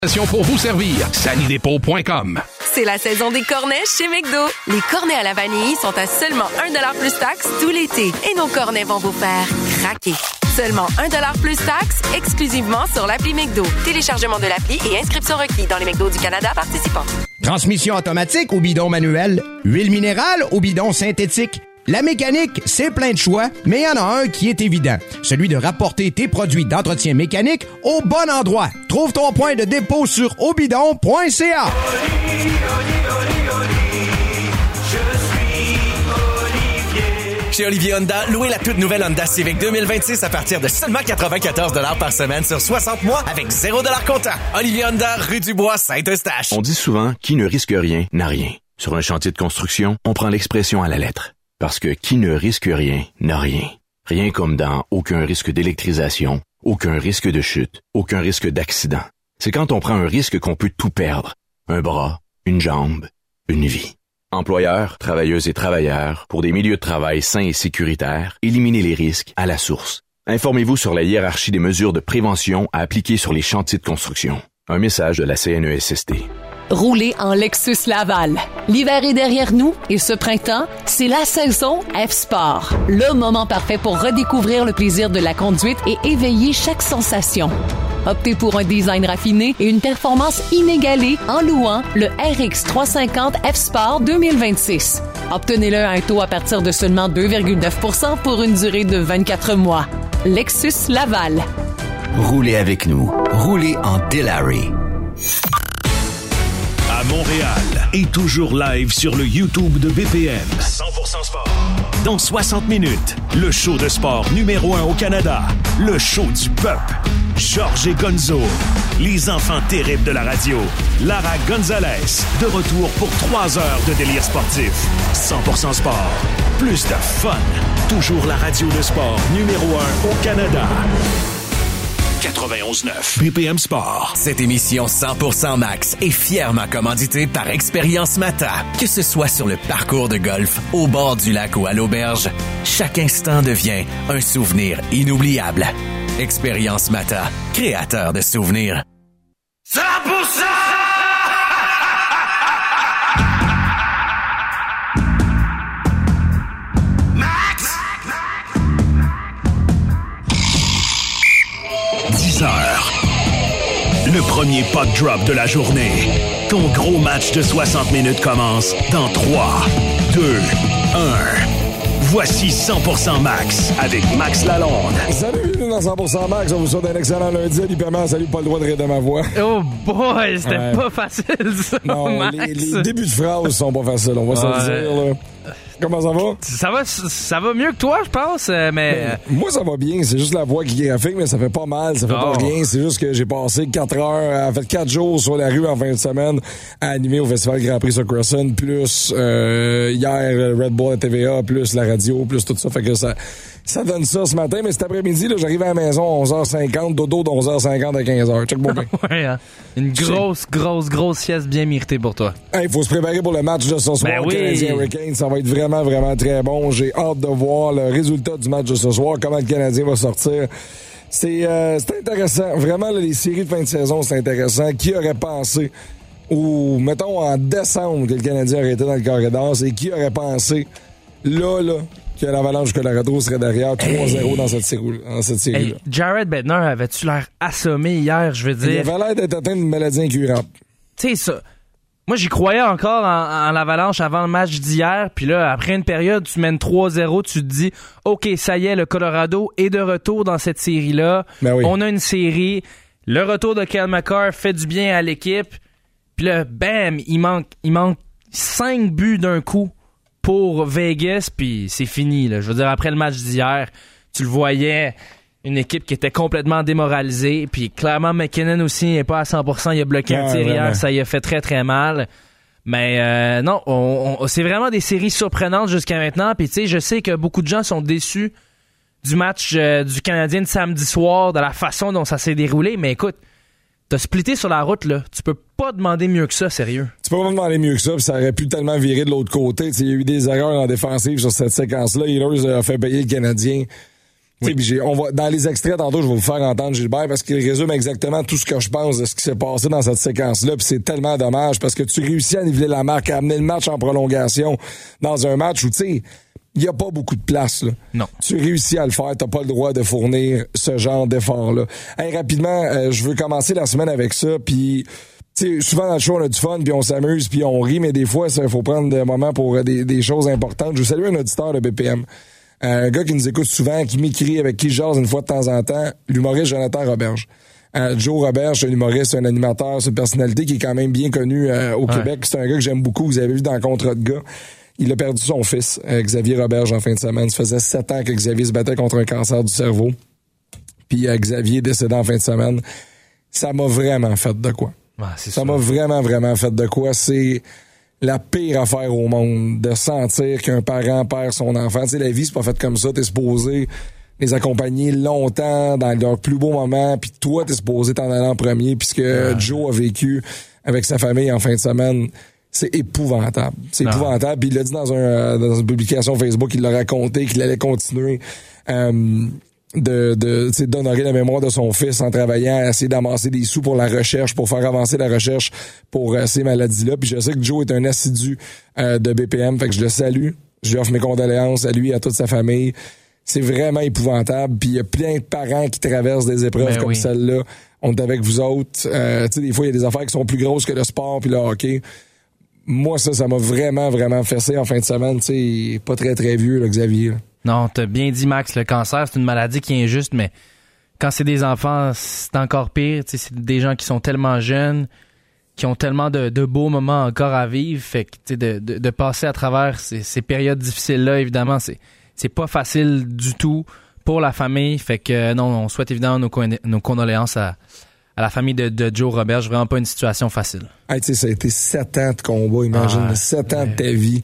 Pour vous servir, salidépôt.com. C'est la saison des cornets chez McDo. Les cornets à la vanille sont à seulement 1$ plus taxes tout l'été. Et nos cornets vont vous faire craquer. Seulement 1$ plus taxes, exclusivement sur l'appli McDo. Téléchargement de l'appli et inscription requis dans les McDo du Canada participants. Transmission automatique ou bidon manuel? Huile minérale ou bidon synthétique? La mécanique, c'est plein de choix, mais il y en a un qui est évident. Celui de rapporter tes produits d'entretien mécanique au bon endroit. Trouve ton point de dépôt sur obidon.ca. Chez Olivier Honda, louez la toute nouvelle Honda Civic 2026 à partir de seulement 94$ par semaine sur 60 mois avec 0$ comptant. Olivier Honda, rue du Bois, Saint-Eustache. On dit souvent, qui ne risque rien, n'a rien. Sur un chantier de construction, on prend l'expression à la lettre. Parce que qui ne risque rien, n'a rien. Rien comme dans aucun risque d'électrisation, aucun risque de chute, aucun risque d'accident. C'est quand on prend un risque qu'on peut tout perdre. Un bras, une jambe, une vie. Employeurs, travailleuses et travailleurs, pour des milieux de travail sains et sécuritaires, éliminez les risques à la source. Informez-vous sur la hiérarchie des mesures de prévention à appliquer sur les chantiers de construction. Un message de la CNESST. Roulez en Lexus Laval. L'hiver est derrière nous et ce printemps, c'est la saison F-Sport. Le moment parfait pour redécouvrir le plaisir de la conduite et éveiller chaque sensation. Optez pour un design raffiné et une performance inégalée en louant le RX 350 F-Sport 2026. Obtenez-le à un taux à partir de seulement 2,9% pour une durée de 24 mois. Lexus Laval. Roulez avec nous. Roulez en Delary. À Montréal et toujours live sur le YouTube de BPM. 100% sport. Dans 60 minutes, le show de sport numéro 1 au Canada. Le show du peuple. Georges et Gonzo. Les enfants terribles de la radio. Lara Gonzalez. De retour pour 3 heures de délire sportif. 100% sport. Plus de fun. Toujours la radio de sport numéro 1 au Canada. 91.9 BPM Sport. Cette émission 100% Max est fièrement commanditée par Expérience Mata. Que ce soit sur le parcours de golf, au bord du lac ou à l'auberge, chaque instant devient un souvenir inoubliable. Expérience Mata, créateur de souvenirs. 100%! Le premier puck drop de la journée. Ton gros match de 60 minutes commence dans 3, 2, 1. Voici 100% Max avec Max Lalonde. Salut, dans 100% Max. On vous souhaite un excellent lundi. Librement, salut, pas le droit de rire de ma voix. Oh boy, c'était pas facile, ça, non, Max. Les débuts de phrases sont pas faciles, on va se le dire, là. Comment ça va? Ça va mieux que toi, je pense, mais... Moi, ça va bien. C'est juste la voix qui est graphique, mais ça fait pas mal. Ça fait pas rien. C'est juste que j'ai passé 4 heures, 4 jours sur la rue en fin de semaine à animer au Festival Grand Prix sur Crescent, plus hier, Red Bull à TVA, plus la radio, plus tout ça. Fait que ça donne ça ce matin. Mais cet après-midi, là, j'arrive à la maison à 11h50, dodo de 11h50 à 15h. Check mon ouais, hein? Une grosse sieste bien méritée pour toi. Il faut se préparer pour le match de ce soir. Oui. Canadien Hurricane, ça va être vraiment très bon. J'ai hâte de voir le résultat du match de ce soir, comment le Canadien va sortir. C'est intéressant. Vraiment, là, les séries de fin de saison, c'est intéressant. Qui aurait pensé, ou mettons en décembre, que le Canadien aurait été dans le corridor, c'est qui aurait pensé, là, que l'Avalanche Colorado serait derrière 3-0 dans cette série-là. Hey, Jared Bednar, avait-tu l'air assommé hier, je veux dire? Il avait l'air d'être atteint d'une maladie incurable. Tu sais, ça... Moi, j'y croyais encore en l'Avalanche avant le match d'hier. Puis là, après une période, tu mènes 3-0, tu te dis, OK, ça y est, le Colorado est de retour dans cette série-là. Ben oui. On a une série. Le retour de Kyle McCarr fait du bien à l'équipe. Puis là, bam, il manque 5 buts d'un coup pour Vegas. Puis c'est fini, là. Je veux dire, après le match d'hier, tu le voyais... Une équipe qui était complètement démoralisée. Puis clairement, McKinnon aussi n'est pas à 100%. Il a bloqué un tir hier. Ça y a fait très, très mal. Mais non, c'est vraiment des séries surprenantes jusqu'à maintenant. Puis tu sais, je sais que beaucoup de gens sont déçus du match du Canadien de samedi soir, de la façon dont ça s'est déroulé. Mais écoute, t'as splitté sur la route, là. Tu peux pas demander mieux que ça, sérieux. Tu peux pas demander mieux que ça, puis ça aurait pu tellement virer de l'autre côté. Il y a eu des erreurs en défensive sur cette séquence-là. Ehlers a fait payer le Canadien Oui. Dans les extraits, tantôt, je vais vous faire entendre Gilbert parce qu'il résume exactement tout ce que je pense de ce qui s'est passé dans cette séquence-là. Puis c'est tellement dommage parce que tu réussis à niveler la marque, à amener le match en prolongation dans un match où, tu sais, il n'y a pas beaucoup de place, là. Non. Tu réussis à le faire, t'as pas le droit de fournir ce genre d'effort-là. Hey, rapidement, je veux commencer la semaine avec ça, puis... Tu sais, souvent dans le show, on a du fun, puis on s'amuse, puis on rit, mais des fois, il faut prendre des moments pour des choses importantes. Je veux saluer un auditeur de BPM. Un gars qui nous écoute souvent, qui m'écrit, avec qui je jase une fois de temps en temps, l'humoriste Jonathan Roberge. Joe Roberge, c'est un humoriste, un animateur, c'est une personnalité qui est quand même bien connue au Québec. C'est un gars que j'aime beaucoup, vous avez vu dans Contrat de gars. Il a perdu son fils, Xavier Roberge, en fin de semaine. Ça faisait 7 ans que Xavier se battait contre un cancer du cerveau. Puis Xavier est décédé en fin de semaine. Ça m'a vraiment fait de quoi. Ça m'a vraiment, vraiment fait de quoi. C'est la pire affaire au monde de sentir qu'un parent perd son enfant. Tu sais, la vie, c'est pas fait comme ça. T'es supposé les accompagner longtemps dans leurs plus beaux moments, puis toi, t'es supposé t'en aller en premier, puisque Joe a vécu avec sa famille en fin de semaine. C'est épouvantable. C'est épouvantable. Puis il l'a dit dans une publication Facebook, il l'a raconté qu'il allait continuer d'honorer la mémoire de son fils en travaillant à essayer d'amasser des sous pour la recherche, pour faire avancer la recherche pour ces maladies-là. Puis je sais que Joe est un assidu de BPM, fait que je le salue. Je lui offre mes condoléances à lui et à toute sa famille. C'est vraiment épouvantable. Puis il y a plein de parents qui traversent des épreuves comme celle-là. On est avec vous autres. Tu sais, des fois, il y a des affaires qui sont plus grosses que le sport puis le hockey. Moi, ça m'a vraiment, vraiment fessé en fin de semaine. Tu sais, pas très, très vieux, là, Xavier. Là. Non, t'as bien dit, Max, le cancer, c'est une maladie qui est injuste, mais quand c'est des enfants, c'est encore pire. T'sais, c'est des gens qui sont tellement jeunes, qui ont tellement de beaux moments encore à vivre. Fait que de passer à travers ces périodes difficiles-là, évidemment, c'est pas facile du tout pour la famille. Fait que non, on souhaite évidemment nos condoléances à la famille de Joe Roberge. Vraiment pas une situation facile. Hey, ça a été 7 ans de combat, imagine, 7 ans de ta vie.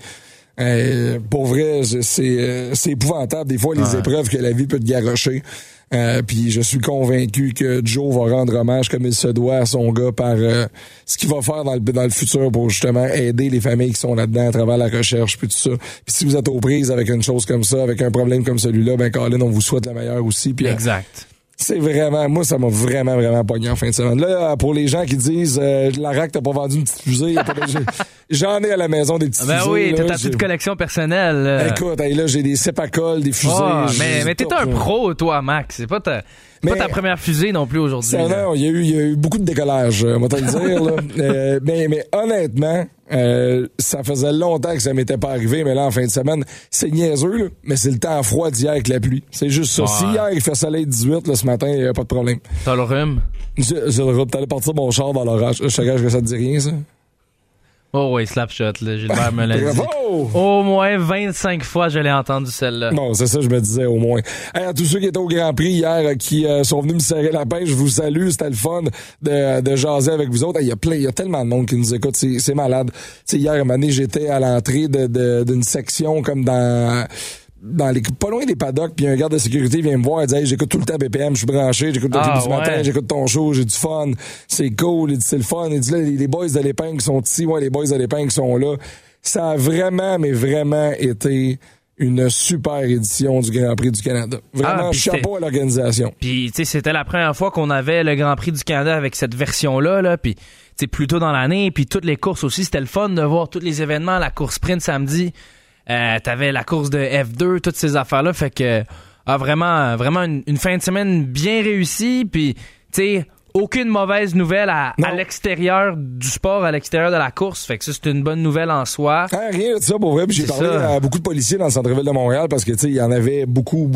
Pour vrai, c'est épouvantable des fois les épreuves que la vie peut te garrocher. Puis je suis convaincu que Joe va rendre hommage comme il se doit à son gars par ce qu'il va faire dans le futur pour justement aider les familles qui sont là-dedans à travers la recherche puis tout ça. Puis si vous êtes aux prises avec une chose comme ça, avec un problème comme celui-là, ben Colin, on vous souhaite le meilleur aussi. Puis, exact. C'est vraiment, moi, ça m'a vraiment, vraiment pogné en fin de semaine. Là, pour les gens qui disent, la RAC t'as pas vendu une petite fusée, j'en ai à la maison des petites fusées. Ben oui, t'as ta petite collection personnelle. Écoute, là, j'ai des Cepacols, des fusées. Mais t'es un pro, toi, Max. C'est pas ta première fusée non plus aujourd'hui. Non, il y a eu beaucoup de décollage, on va te le dire, là. Mais honnêtement, ça faisait longtemps que ça m'était pas arrivé, mais là, en fin de semaine, c'est niaiseux, là, mais c'est le temps froid d'hier avec la pluie. C'est juste ça. Si hier, il fait soleil 18, là, ce matin, il n'y a pas de problème. T'as le rhume? J'ai le rhume. T'allais partir mon char dans l'orage. Je te gage que ça te dit rien, ça? Oh oui, Slapshot, là, Gilbert me l'a dit. Au moins 25 fois, je l'ai entendu celle-là. Bon, c'est ça, je me disais, au moins. Hey, à tous ceux qui étaient au Grand Prix hier, qui sont venus me serrer la pince, je vous salue. C'était le fun de jaser avec vous autres. Il y a tellement de monde qui nous écoute. C'est malade. Tu sais, hier, à un moment donné, j'étais à l'entrée d'une section comme dans pas loin des paddocks, puis un garde de sécurité vient me voir et dit hey, j'écoute tout le temps BPM, je suis branché, j'écoute du matin, j'écoute ton show, j'ai du fun, c'est cool, il dit c'est le fun, il dit là les boys de l'épingle sont ici, les boys de l'épingle sont là. Ça a vraiment, mais vraiment été une super édition du Grand Prix du Canada. Vraiment, chapeau à l'organisation. Puis tu sais, c'était la première fois qu'on avait le Grand Prix du Canada avec cette version-là, là, puis tu sais, plus tôt dans l'année, puis toutes les courses aussi, c'était le fun de voir tous les événements, la course sprint samedi. T'avais la course de F2, toutes ces affaires-là, fait que vraiment une fin de semaine bien réussie, puis tu sais aucune mauvaise nouvelle à l'extérieur du sport, à l'extérieur de la course, fait que ça c'est une bonne nouvelle en soi. Rien de ça pour vrai, puis j'ai parlé à beaucoup de policiers dans le centre-ville de Montréal parce que tu sais il y en avait beaucoup,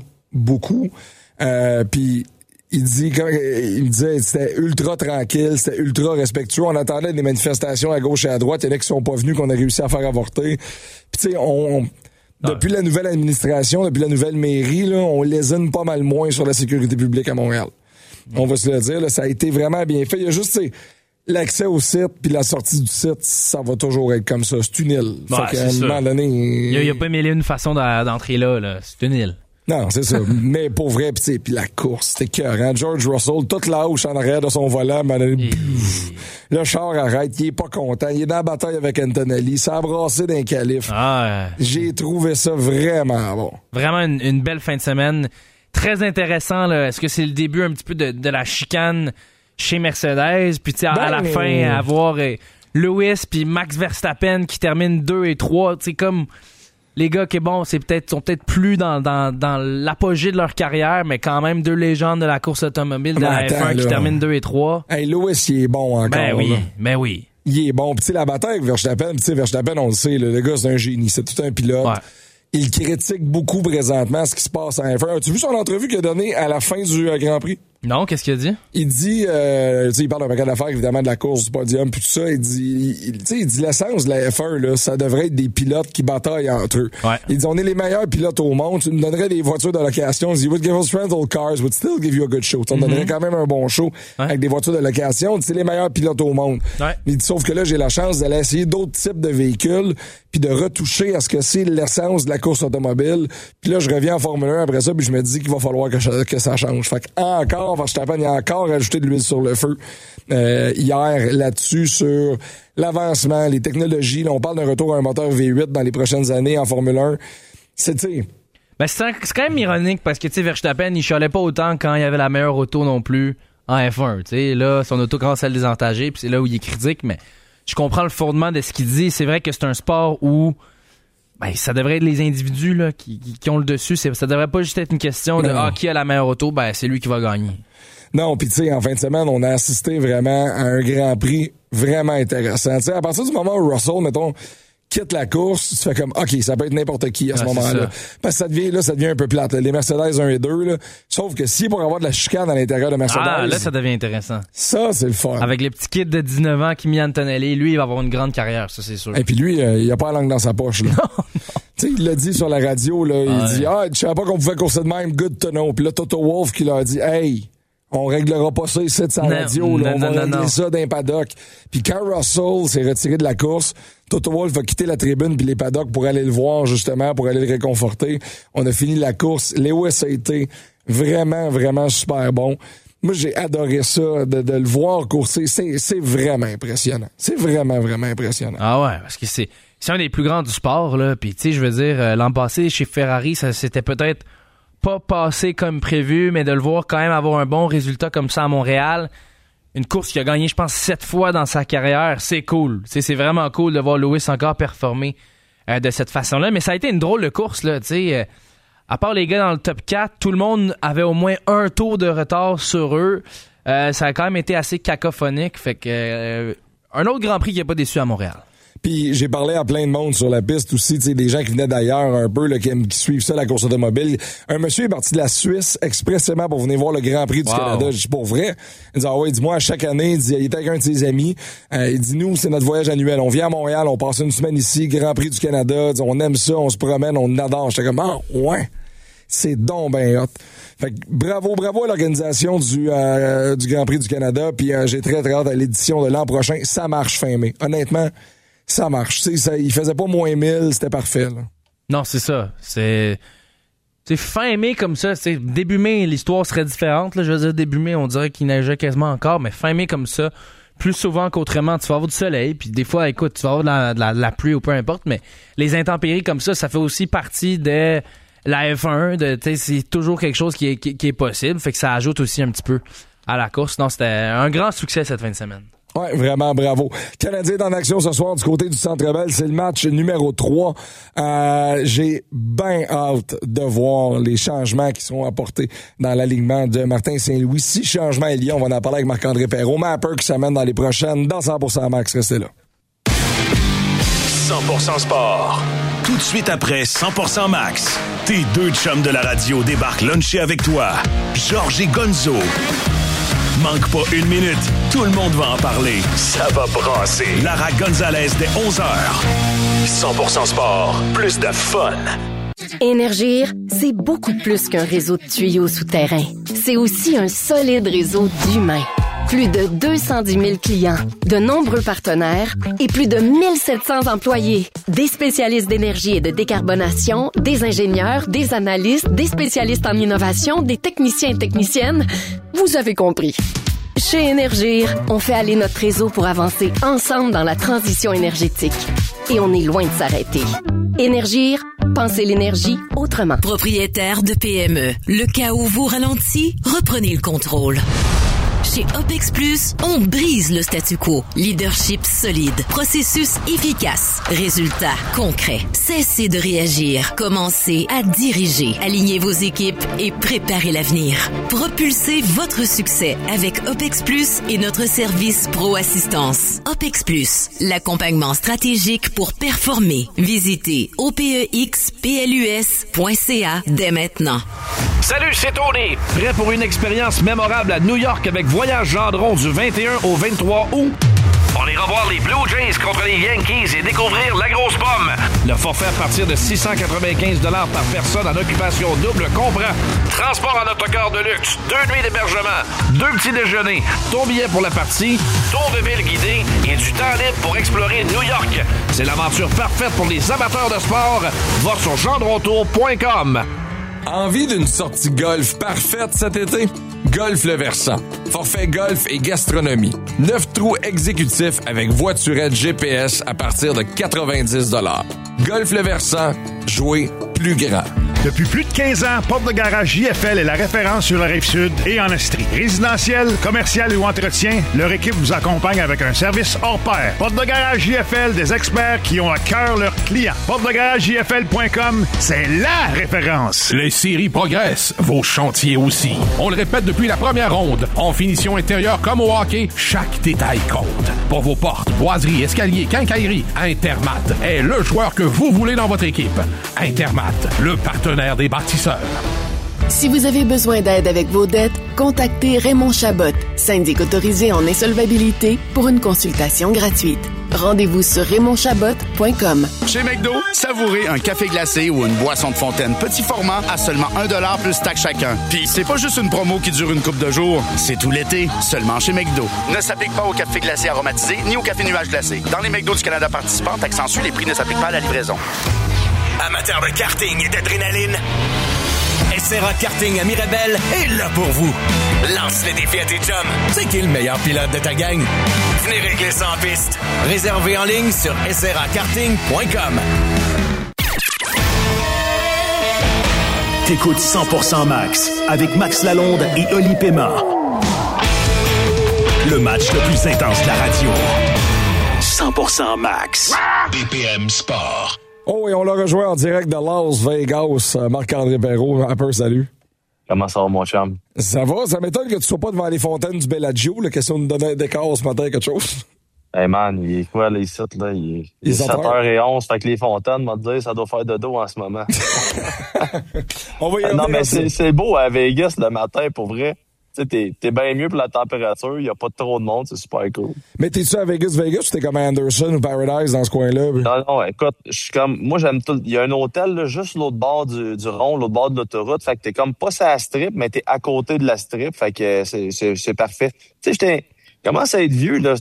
puis il me disait c'était ultra tranquille, c'était ultra respectueux. On attendait des manifestations à gauche et à droite. Il y en a qui sont pas venus, qu'on a réussi à faire avorter. Puis tu sais, depuis la nouvelle administration, depuis la nouvelle mairie, là, on lésine pas mal moins sur la sécurité publique à Montréal. On va se le dire, là, ça a été vraiment bien fait. Il y a juste l'accès au site puis la sortie du site, ça va toujours être comme ça. C'est une île. Fait qu'à un moment donné, il y a pas mille et une façons d'entrer là. C'est une île. Non, c'est ça. Mais pour vrai, puis la course, c'était écœurant. George Russell, toute la hauche en arrière de son volant, le char arrête, il est pas content, il est dans la bataille avec Antonelli, ça a brassé d'un calife. J'ai trouvé ça vraiment bon. Vraiment une belle fin de semaine. très intéressant. Là. Est-ce que c'est le début un petit peu de la chicane chez Mercedes? Puis à la fin, avoir Lewis puis Max Verstappen qui terminent 2 et 3. Tu sais, comme les gars qui sont peut-être plus dans l'apogée de leur carrière, mais quand même 2 légendes de la course automobile de la F1 qui terminent 2 et 3. Hey, Lewis, il est bon encore. Ben oui. Il est bon. Puis tu sais, la bataille avec Verstappen, on le sait, le gars, c'est un génie. C'est tout un pilote. Ouais. Il critique beaucoup présentement ce qui se passe en F1. As-tu vu son entrevue qu'il a donnée à la fin du Grand Prix? Non, qu'est-ce qu'il a dit? Il dit, il parle d'un paquet d'affaires, évidemment, de la course, du podium, puis tout ça. Il dit l'essence de la F1, là, ça devrait être des pilotes qui bataillent entre eux. Ouais. Il dit, on est les meilleurs pilotes au monde. Tu nous donnerais des voitures de location. Il dit, would give us rental cars, would still give you a good show. On donnerait quand même un bon show avec des voitures de location. Il dit, c'est les meilleurs pilotes au monde. Ouais. Il dit, sauf que là, j'ai la chance d'aller essayer d'autres types de véhicules, puis de retoucher à ce que c'est l'essence de la course automobile. Puis là, je reviens en Formule 1 après ça, puis je me dis qu'il va falloir que ça change. Fait encore, Verstappen, il a encore ajouté de l'huile sur le feu hier là-dessus sur l'avancement, les technologies. Là, on parle d'un retour à un moteur V8 dans les prochaines années en Formule 1. C'est quand même ironique parce que Verstappen, il chialait pas autant quand il avait la meilleure auto non plus en F1. T'sais. Là, son auto commence à le désavantager, puis c'est là où il est critique, mais je comprends le fondement de ce qu'il dit. C'est vrai que c'est un sport où ça devrait être les individus là, qui ont le dessus. Ça devrait pas juste être une question de qui a la meilleure auto, c'est lui qui va gagner. Non, puis tu sais, en fin de semaine, on a assisté vraiment à un Grand Prix vraiment intéressant. Tu sais, à partir du moment où Russell, mettons, quitte la course, tu fais comme, OK, ça peut être n'importe qui à ce moment-là. Parce que ça devient un peu plate. Là. Les Mercedes 1 et 2, là, sauf que si pour avoir de la chicane à l'intérieur de Mercedes... Ah, là, ça devient intéressant. Ça, c'est le fun. Avec le petit kid de 19 ans, Kimi Antonelli, lui, il va avoir une grande carrière, ça, c'est sûr. Et puis lui, il a pas la langue dans sa poche. Là. Non. Tu sais, il l'a dit sur la radio, là, il dit, je savais pas qu'on pouvait courser de même, good to know. Puis là, Toto Wolff qui leur dit, hey... On réglera pas ça ici de sa radio. On va régler ça d'un paddock. Puis quand Russell s'est retiré de la course, Toto Wolff va quitter la tribune puis les paddocks pour aller le voir, justement, pour aller le réconforter. On a fini la course. Lewis a été vraiment, vraiment super bon. Moi, j'ai adoré ça, de le voir courser. C'est vraiment impressionnant. C'est vraiment, vraiment impressionnant. Ah ouais, parce que c'est un des plus grands du sport, là. Puis, tu sais, je veux dire, l'an passé, chez Ferrari, ça c'était peut-être pas passé comme prévu, mais de le voir quand même avoir un bon résultat comme ça à Montréal. Une course qu'il a gagné, je pense, 7 fois dans sa carrière. C'est cool. T'sais, c'est vraiment cool de voir Lewis encore performer de cette façon-là. Mais ça a été une drôle de course, là. À part les gars dans le top 4, tout le monde avait au moins un tour de retard sur eux. Ça a quand même été assez cacophonique. Fait que un autre Grand Prix qui n'a pas déçu à Montréal. Puis j'ai parlé à plein de monde sur la piste aussi, tu sais, des gens qui venaient d'ailleurs un peu, là, qui suivent ça, la course automobile. Un monsieur est parti de la Suisse expressément pour venir voir le Grand Prix du Canada. Je dis, pour vrai? Il dit, ah ouais, dis-moi, chaque année, il était avec un de ses amis. Il dit, nous, c'est notre voyage annuel. On vient à Montréal, on passe une semaine ici, Grand Prix du Canada. On aime ça, on se promène, on adore. J'étais comme, ouais. C'est donc ben hot. Fait que bravo à l'organisation du Grand Prix du Canada. Puis j'ai très hâte à l'édition de l'an prochain. Ça marche fin mai. Honnêtement, ça marche. Il faisait pas moins 1000, c'était parfait. Là. Non, c'est ça. C'est fin mai comme ça. Début mai, l'histoire serait différente. Là. Je veux dire, début mai, on dirait qu'il neigeait quasiment encore, mais fin mai comme ça, plus souvent qu'autrement, tu vas avoir du soleil, puis des fois, écoute, tu vas avoir de la pluie ou peu importe, mais les intempéries comme ça fait aussi partie de la F1. C'est toujours quelque chose qui est possible, fait que ça ajoute aussi un petit peu à la course. Non, c'était un grand succès cette fin de semaine. Ouais, vraiment, bravo. Canadien est en action ce soir du côté du Centre Bell. C'est le match numéro 3. J'ai bien hâte de voir les changements qui seront apportés dans l'alignement de Martin Saint-Louis. 6 changements il y a. On va en parler avec Marc-André Perrault. Mapper qui s'amène dans les prochaines dans 100% Max. Restez là. 100% Sport. Tout de suite après 100% Max, tes deux chums de la radio débarquent luncher avec toi. Georges et Gonzo. Manque pas une minute, tout le monde va en parler. Ça va brasser. Lara Gonzalez dès 11h. 100% Sport, plus de fun. Énergir, c'est beaucoup plus qu'un réseau de tuyaux souterrains. C'est aussi un solide réseau d'humains. Plus de 210 000 clients, de nombreux partenaires et plus de 1700 employés. Des spécialistes d'énergie et de décarbonation, des ingénieurs, des analystes, des spécialistes en innovation, des techniciens et techniciennes. Vous avez compris. Chez Énergir, on fait aller notre réseau pour avancer ensemble dans la transition énergétique. Et on est loin de s'arrêter. Énergir, Pensez l'énergie autrement. Propriétaire de PME, le chaos vous ralentit, reprenez le contrôle. Chez OPEX Plus, on brise le statu quo. Leadership solide, processus efficace, résultats concrets. Cessez de réagir, commencez à diriger. Alignez vos équipes et préparez l'avenir. Propulsez votre succès avec OPEX Plus et notre service Pro Assistance. OPEX Plus, l'accompagnement stratégique pour performer. Visitez opexplus.ca dès maintenant. Salut, c'est Tony. Prêt pour une expérience mémorable à New York avec Voyage Gendron du 21 au 23 août? On ira voir les Blue Jays contre les Yankees et découvrir la grosse pomme. Le forfait à partir de 695 $ par personne en occupation double comprend transport en autocar de luxe, 2 nuits d'hébergement, 2 petits déjeuners, ton billet pour la partie, tour de ville guidé et du temps libre pour explorer New York. C'est l'aventure parfaite pour les amateurs de sport. Va sur gendrontour.com. Envie d'une sortie golf parfaite cet été? Golf Le Versant. Forfait golf et gastronomie. 9 trous exécutifs avec voiturette GPS à partir de 90 $. Golf Le Versant. Jouer plus grand. Depuis plus de 15 ans, Porte de Garage JFL est la référence sur la Rive-Sud et en Estrie. Résidentiel, commercial ou entretien, leur équipe vous accompagne avec un service hors pair. Porte de Garage JFL, des experts qui ont à cœur leurs clients. PorteDeGarageJFL.com, c'est la référence. Les séries progressent, vos chantiers aussi. On le répète depuis la première ronde. En finition intérieure comme au hockey, chaque détail compte. Pour vos portes, boiseries, escaliers, quincailleries, Intermat est le joueur que vous voulez dans votre équipe. Intermat, le partenaire des bâtisseurs. Si vous avez besoin d'aide avec vos dettes, contactez Raymond Chabot, syndic autorisé en insolvabilité, pour une consultation gratuite. Rendez-vous sur RaymondChabot.com. Chez McDo, savourez un café glacé ou une boisson de fontaine petit format à seulement 1 $ plus taxe chacun. Puis c'est pas juste une promo qui dure une couple de jours, c'est tout l'été, seulement chez McDo. Ne s'applique pas au café glacé aromatisé ni au café nuage glacé. Dans les McDo du Canada participants, taxe en sus, les prix ne s'appliquent pas à la livraison. Amateur de karting et d'adrénaline, SRA Karting à Mirabel est là pour vous. Lance le défi à tes chums. C'est qui le meilleur pilote de ta gang? Venez régler ça en piste. Réservez en ligne sur srakarting.com. T'écoutes 100% Max avec Max Lalonde et Oli Pema. Le match le plus intense de la radio. 100% Max. BPM Sport. Oh, et on l'a rejoint en direct de Las Vegas. Marc-André Perrault, un peu, salut. Comment ça va, mon chum? Ça va? Ça m'étonne que tu sois pas devant les fontaines du Bellagio, la question de donner un décor ce matin, quelque chose. Hey man, il est quoi, les sites, là? Il est 7h11, fait que les fontaines, m'a dit, ça doit faire de dos en ce moment. On va y non, mais c'est beau à Vegas le matin, pour vrai. Tu sais, t'es bien mieux pour la température, il n'y a pas trop de monde, c'est super cool. Mais t'es-tu à Vegas ou t'es comme à Anderson ou Paradise dans ce coin-là? Non, écoute, je suis comme, moi j'aime tout, il y a un hôtel, là, juste l'autre bord du rond, l'autre bord de l'autoroute, fait que t'es comme pas sur la strip, mais t'es à côté de la strip, fait que c'est parfait. Tu sais, commence à être vieux, là,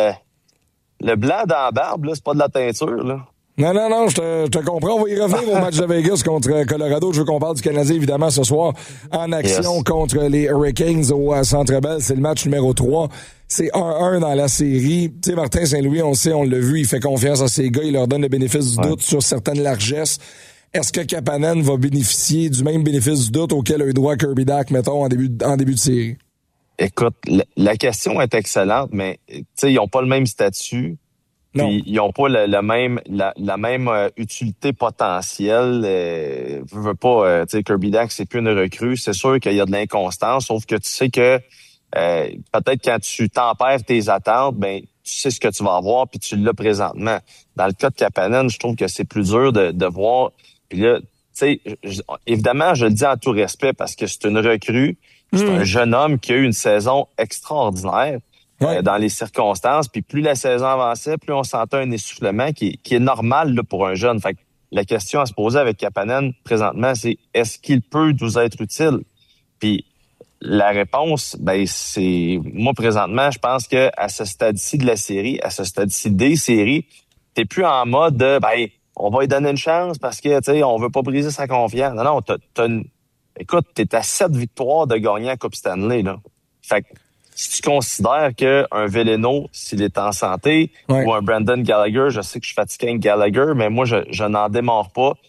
le blanc dans la barbe, là, c'est pas de la teinture, là. Non, je te comprends. On va y revenir au match de Vegas contre Colorado. Je veux qu'on parle du Canadien, évidemment, ce soir, en action contre les Hurricanes au Centre Bell. C'est le match numéro 3. C'est 1-1 dans la série. Tu sais, Martin Saint-Louis, on sait, on l'a vu, il fait confiance à ses gars, il leur donne le bénéfice du doute sur certaines largesses. Est-ce que Kapanen va bénéficier du même bénéfice du doute auquel a eu droit Kirby Dach, mettons, en début de série? Écoute, la question est excellente, mais tu sais, ils n'ont pas le même statut. Puis ils n'ont pas la même utilité potentielle. Veux pas, tu sais, Kirby Dach, c'est plus une recrue. C'est sûr qu'il y a de l'inconstance, sauf que tu sais que peut-être quand tu tempères tes attentes, ben tu sais ce que tu vas avoir, puis tu l'as présentement. Dans le cas de Kapanen, je trouve que c'est plus dur de voir. Puis là, tu sais, évidemment, je le dis en tout respect parce que c'est une recrue. C'est un jeune homme qui a eu une saison extraordinaire. Dans les circonstances, puis plus la saison avançait, plus on sentait un essoufflement qui est normal là, pour un jeune. Fait que la question à se poser avec Kapanen présentement, c'est est-ce qu'il peut nous être utile? Puis la réponse, ben c'est moi présentement, je pense que à ce stade-ci de la série, à ce stade-ci des séries, t'es plus en mode de on va lui donner une chance parce que tu sais on veut pas briser sa confiance. Non, écoute, t'es à 7 victoires de gagner la Coupe Stanley là. Fait que si tu considères qu'un Veleno, s'il est en santé, ou un Brandon Gallagher, je sais que je suis fatigué avec Gallagher, mais moi, je n'en démarre pas.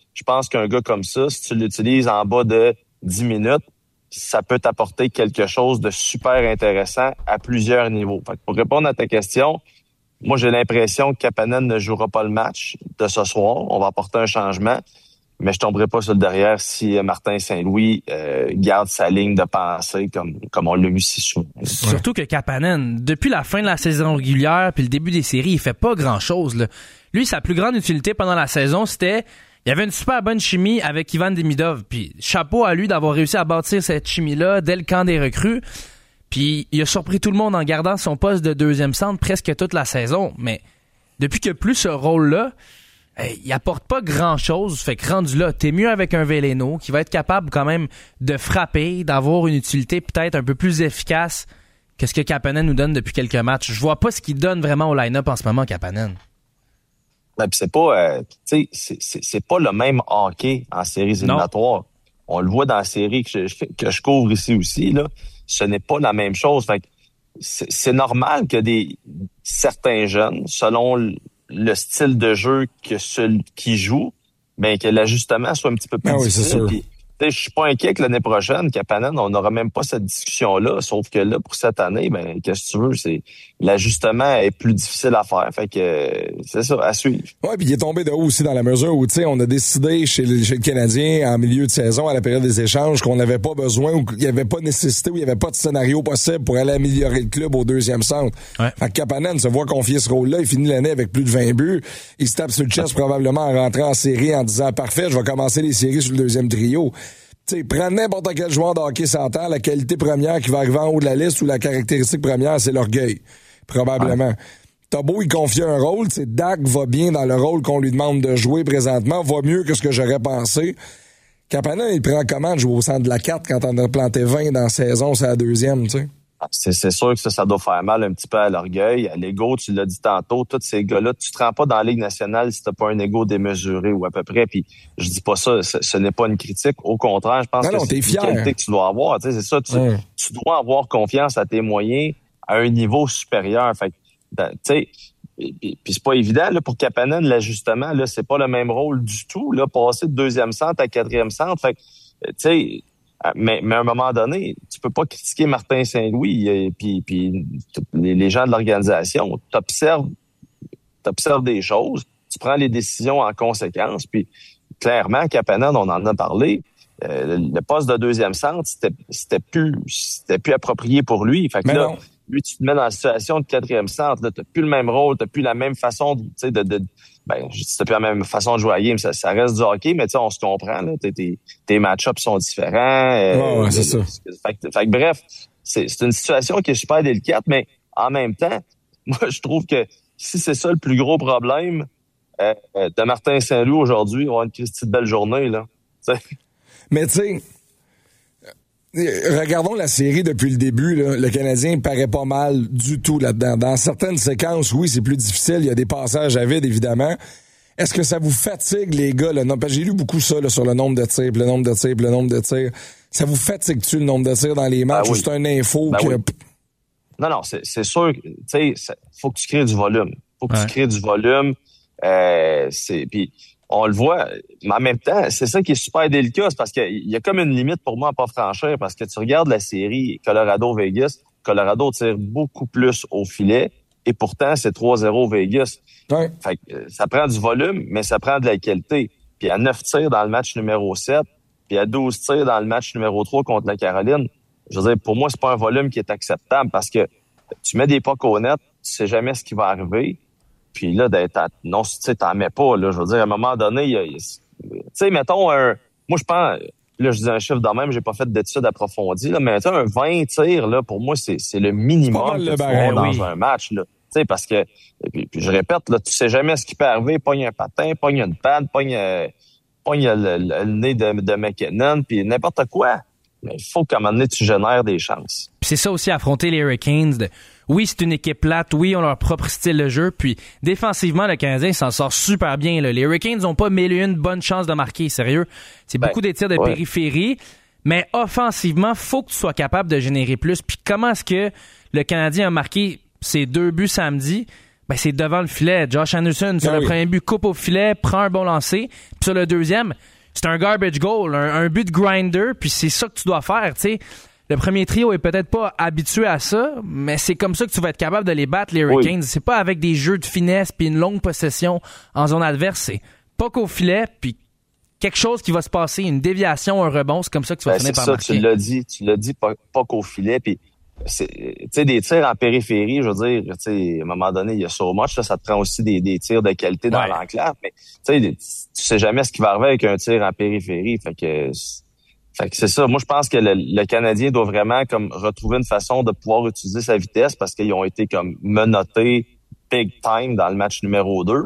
je pense qu'un gars comme ça, si tu l'utilises en bas de 10 minutes, ça peut t'apporter quelque chose de super intéressant à plusieurs niveaux. Fait que pour répondre à ta question, moi, j'ai l'impression que Kapanen ne jouera pas le match de ce soir. On va apporter un changement, mais je tomberai pas sur le derrière si Martin Saint-Louis garde sa ligne de pensée comme on l'a vu si souvent. Surtout que Kapanen, depuis la fin de la saison régulière puis le début des séries, il fait pas grand-chose, là. Lui, sa plus grande utilité pendant la saison, c'était... Il y avait une super bonne chimie avec Ivan Demidov. Puis chapeau à lui d'avoir réussi à bâtir cette chimie-là dès le camp des recrues. Puis il a surpris tout le monde en gardant son poste de deuxième centre presque toute la saison. Mais depuis qu'il n'a plus ce rôle-là, il apporte pas grand-chose. Fait que rendu là, t'es mieux avec un Veleno qui va être capable quand même de frapper, d'avoir une utilité peut-être un peu plus efficace que ce que Kapanen nous donne depuis quelques matchs. Je vois pas ce qu'il donne vraiment au line-up en ce moment, Kapanen. Ben, pis c'est pas, c'est pas le même hockey en séries éliminatoires. On le voit dans la série que je couvre ici aussi, là. Ce n'est pas la même chose. Fait que c'est normal que certains jeunes, selon le style de jeu que ceux qui jouent, ben, que l'ajustement soit un petit peu plus difficile. C'est sûr. Puis, je suis pas inquiet que l'année prochaine, Kapanen, on n'aura même pas cette discussion-là, sauf que là, pour cette année, ben, qu'est-ce que tu veux, c'est l'ajustement est plus difficile à faire. Fait que c'est ça, à suivre. Ouais, puis il est tombé de haut aussi dans la mesure où, tu sais, on a décidé chez le Canadien, en milieu de saison, à la période des échanges, qu'on n'avait pas besoin ou qu'il n'y avait pas nécessité ou il n'y avait pas de scénario possible pour aller améliorer le club au deuxième centre. Ouais. Fait que Kapanen se voit confier ce rôle-là, il finit l'année avec plus de 20 buts. Il se tape sur le chest probablement en rentrant en série en disant, parfait, je vais commencer les séries sur le deuxième trio. T'sais, prends n'importe quel joueur de hockey s'entend, la qualité première qui va arriver en haut de la liste ou la caractéristique première, c'est l'orgueil. Probablement. Ouais. T'as beau y confier un rôle, Dak va bien dans le rôle qu'on lui demande de jouer présentement, va mieux que ce que j'aurais pensé. Kapanen, il prend comment de jouer au centre de la carte quand on a planté 20 dans la saison, c'est la deuxième, tu sais? C'est sûr que ça doit faire mal un petit peu à l'orgueil, à l'ego, tu l'as dit tantôt, tous ces gars-là, tu te rends pas dans la Ligue nationale si t'as pas un ego démesuré ou à peu près, puis je dis pas ça, ce n'est pas une critique, au contraire, je pense que c'est une qualité que tu dois avoir, tu sais, c'est ça, tu dois avoir confiance à tes moyens à un niveau supérieur, fait tu sais, puis c'est pas évident, là, pour Kapanen, l'ajustement, là, c'est pas le même rôle du tout, là, passer de deuxième centre à quatrième centre, fait tu sais, mais à un moment donné, tu peux pas critiquer Martin Saint-Louis puis les gens de l'organisation. T'observes des choses, tu prends les décisions en conséquence. Puis clairement, Kapanen, on en a parlé. Le poste de deuxième centre, c'était plus approprié pour lui. Fait que là, lui, tu te mets dans la situation de quatrième centre. Là, t'as plus le même rôle, t'as plus la même façon t'as plus la même façon de jouer à la game, ça reste du hockey, mais tu sais, on se comprend, là, tes match-ups sont différents. Ouais, c'est ça. Fait que bref, c'est une situation qui est super délicate, mais en même temps, moi, je trouve que si c'est ça le plus gros problème de Martin Saint-Louis aujourd'hui, on va avoir une petite belle journée, là. T'sais. Mais tu sais, regardons la série depuis le début, là. Le Canadien paraît pas mal du tout là-dedans. Dans certaines séquences, oui, c'est plus difficile. Il y a des passages à vide, évidemment. Est-ce que ça vous fatigue, les gars? Là? Non, parce que j'ai lu beaucoup ça là, sur le nombre de tirs, le nombre de tirs. Ça vous fatigue-tu le nombre de tirs dans les matchs? Oui. Ou c'est une info que... Oui. Non, c'est sûr. Tu sais, faut que tu crées du volume. Tu crées du volume. Puis on le voit, mais en même temps, c'est ça qui est super délicat, c'est parce qu'il y a comme une limite pour moi à pas franchir, parce que tu regardes la série Colorado-Vegas, Colorado tire beaucoup plus au filet, et pourtant, c'est 3-0 Vegas. Ouais. Fait que ça prend du volume, mais ça prend de la qualité. Puis à 9 tirs dans le match numéro 7, puis à 12 tirs dans le match numéro 3 contre la Caroline, je veux dire, pour moi, c'est pas un volume qui est acceptable, parce que tu mets des pucks au net, tu sais jamais ce qui va arriver. Puis là, non, tu sais, t'en mets pas, là. Je veux dire, à un moment donné, tu sais, mettons moi, je pense, là, je dis un chiffre de même, j'ai pas fait d'études approfondies, là, mais un 20 tirs, là, pour moi, c'est le minimum que tu vois dans un match, là. Tu sais, parce que, puis je répète, là, tu sais jamais ce qui peut arriver, pogne un patin, pogne une panne, pogne le nez de McKinnon, puis n'importe quoi. Mais il faut qu'à un moment donné, tu génères des chances. Puis c'est ça aussi, affronter les Hurricanes. Oui, c'est une équipe plate. Oui, ils ont leur propre style de jeu. Puis défensivement, le Canadien s'en sort super bien. Là. Les Hurricanes n'ont pas 1001 bonnes chances de marquer. Sérieux. C'est beaucoup des tirs de périphérie. Mais offensivement, faut que tu sois capable de générer plus. Puis comment est-ce que le Canadien a marqué ses 2 buts samedi? ben c'est devant le filet. Josh Anderson, sur le premier but, coupe au filet, prend un bon lancer. Puis sur le deuxième, c'est un garbage goal, un but de grinder, puis c'est ça que tu dois faire, tu sais. Le premier trio est peut-être pas habitué à ça, mais c'est comme ça que tu vas être capable de les battre, les Hurricanes. Oui. C'est pas avec des jeux de finesse puis une longue possession en zone adverse, c'est pas qu'au filet, puis quelque chose qui va se passer, une déviation, un rebond, c'est comme ça que tu vas finir par marquer. Tu l'as dit, pas qu'au filet, puis tu sais, des tirs en périphérie, je veux dire, tu sais, à un moment donné, il y a so much, là, ça te prend aussi des tirs de qualité dans l'enclave, mais tu sais jamais ce qui va arriver avec un tir en périphérie, fait que c'est ça. Moi, je pense que le Canadien doit vraiment comme retrouver une façon de pouvoir utiliser sa vitesse parce qu'ils ont été comme menottés big time dans le match numéro 2.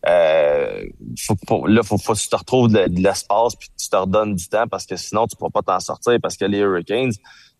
Faut que tu te retrouves de l'espace puis tu te redonnes du temps parce que sinon tu pourras pas t'en sortir parce que les Hurricanes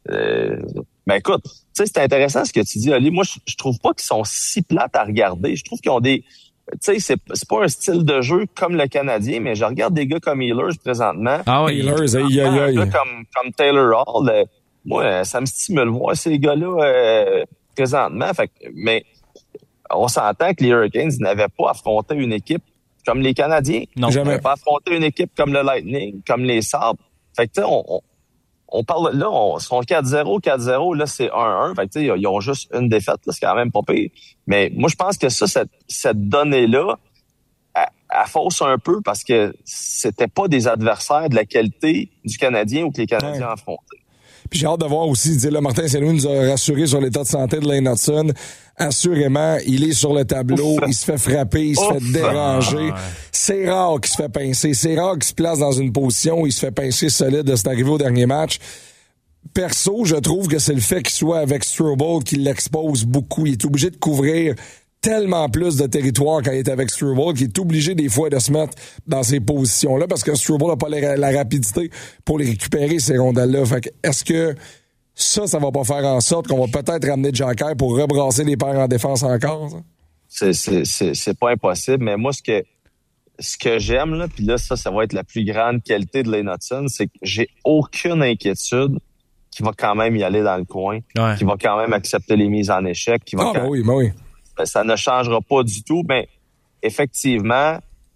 ben écoute, tu sais, c'est intéressant ce que tu dis, Ali. Moi, je trouve pas qu'ils sont si plates à regarder. Je trouve qu'ils ont des... Tu sais, c'est pas un style de jeu comme le Canadien, mais je regarde des gars comme Ehlers présentement. Ah oui, Ehlers, aïe. Des gars comme Taylor Hall. Moi, ça me stimule voir ces gars-là présentement. Mais on s'entend que les Hurricanes n'avaient pas affronté une équipe comme les Canadiens. Non, jamais. Ils n'avaient pas affronté une équipe comme le Lightning, comme les Sabres. Fait que tu sais, on parle là, on sont 4-0, là c'est 1-1. Fait que tu sais, ils ont juste une défaite, là, c'est quand même pas pire. Mais moi je pense que cette donnée-là, elle fausse un peu parce que c'était pas des adversaires de la qualité du Canadien ou que les Canadiens affrontaient. Puis j'ai hâte de voir aussi, là, Martin Saint-Louis nous a rassuré sur l'état de santé de Lane Hutson. Assurément, il est sur le tableau, il se fait frapper, il se fait déranger. C'est rare qu'il se fait pincer, c'est rare qu'il se place dans une position où il se fait pincer solide. C'est arrivé au dernier match. Perso, je trouve que c'est le fait qu'il soit avec Struble qui l'expose beaucoup. Il est obligé de couvrir tellement plus de territoire quand il est avec Struble qu'il est obligé des fois de se mettre dans ces positions-là parce que Struble n'a pas la rapidité pour les récupérer, ces rondelles-là. Fait que est-ce que ça va pas faire en sorte qu'on va peut-être ramener Jacker pour rebrasser les paires en défense encore? Ça? C'est pas impossible, mais moi, ce que j'aime, là, puis là, ça va être la plus grande qualité de Lane Hutson, c'est que j'ai aucune inquiétude qu'il va quand même y aller dans le coin, qu'il va quand même accepter les mises en échec, qu'il va oui. Ça ne changera pas du tout, mais effectivement,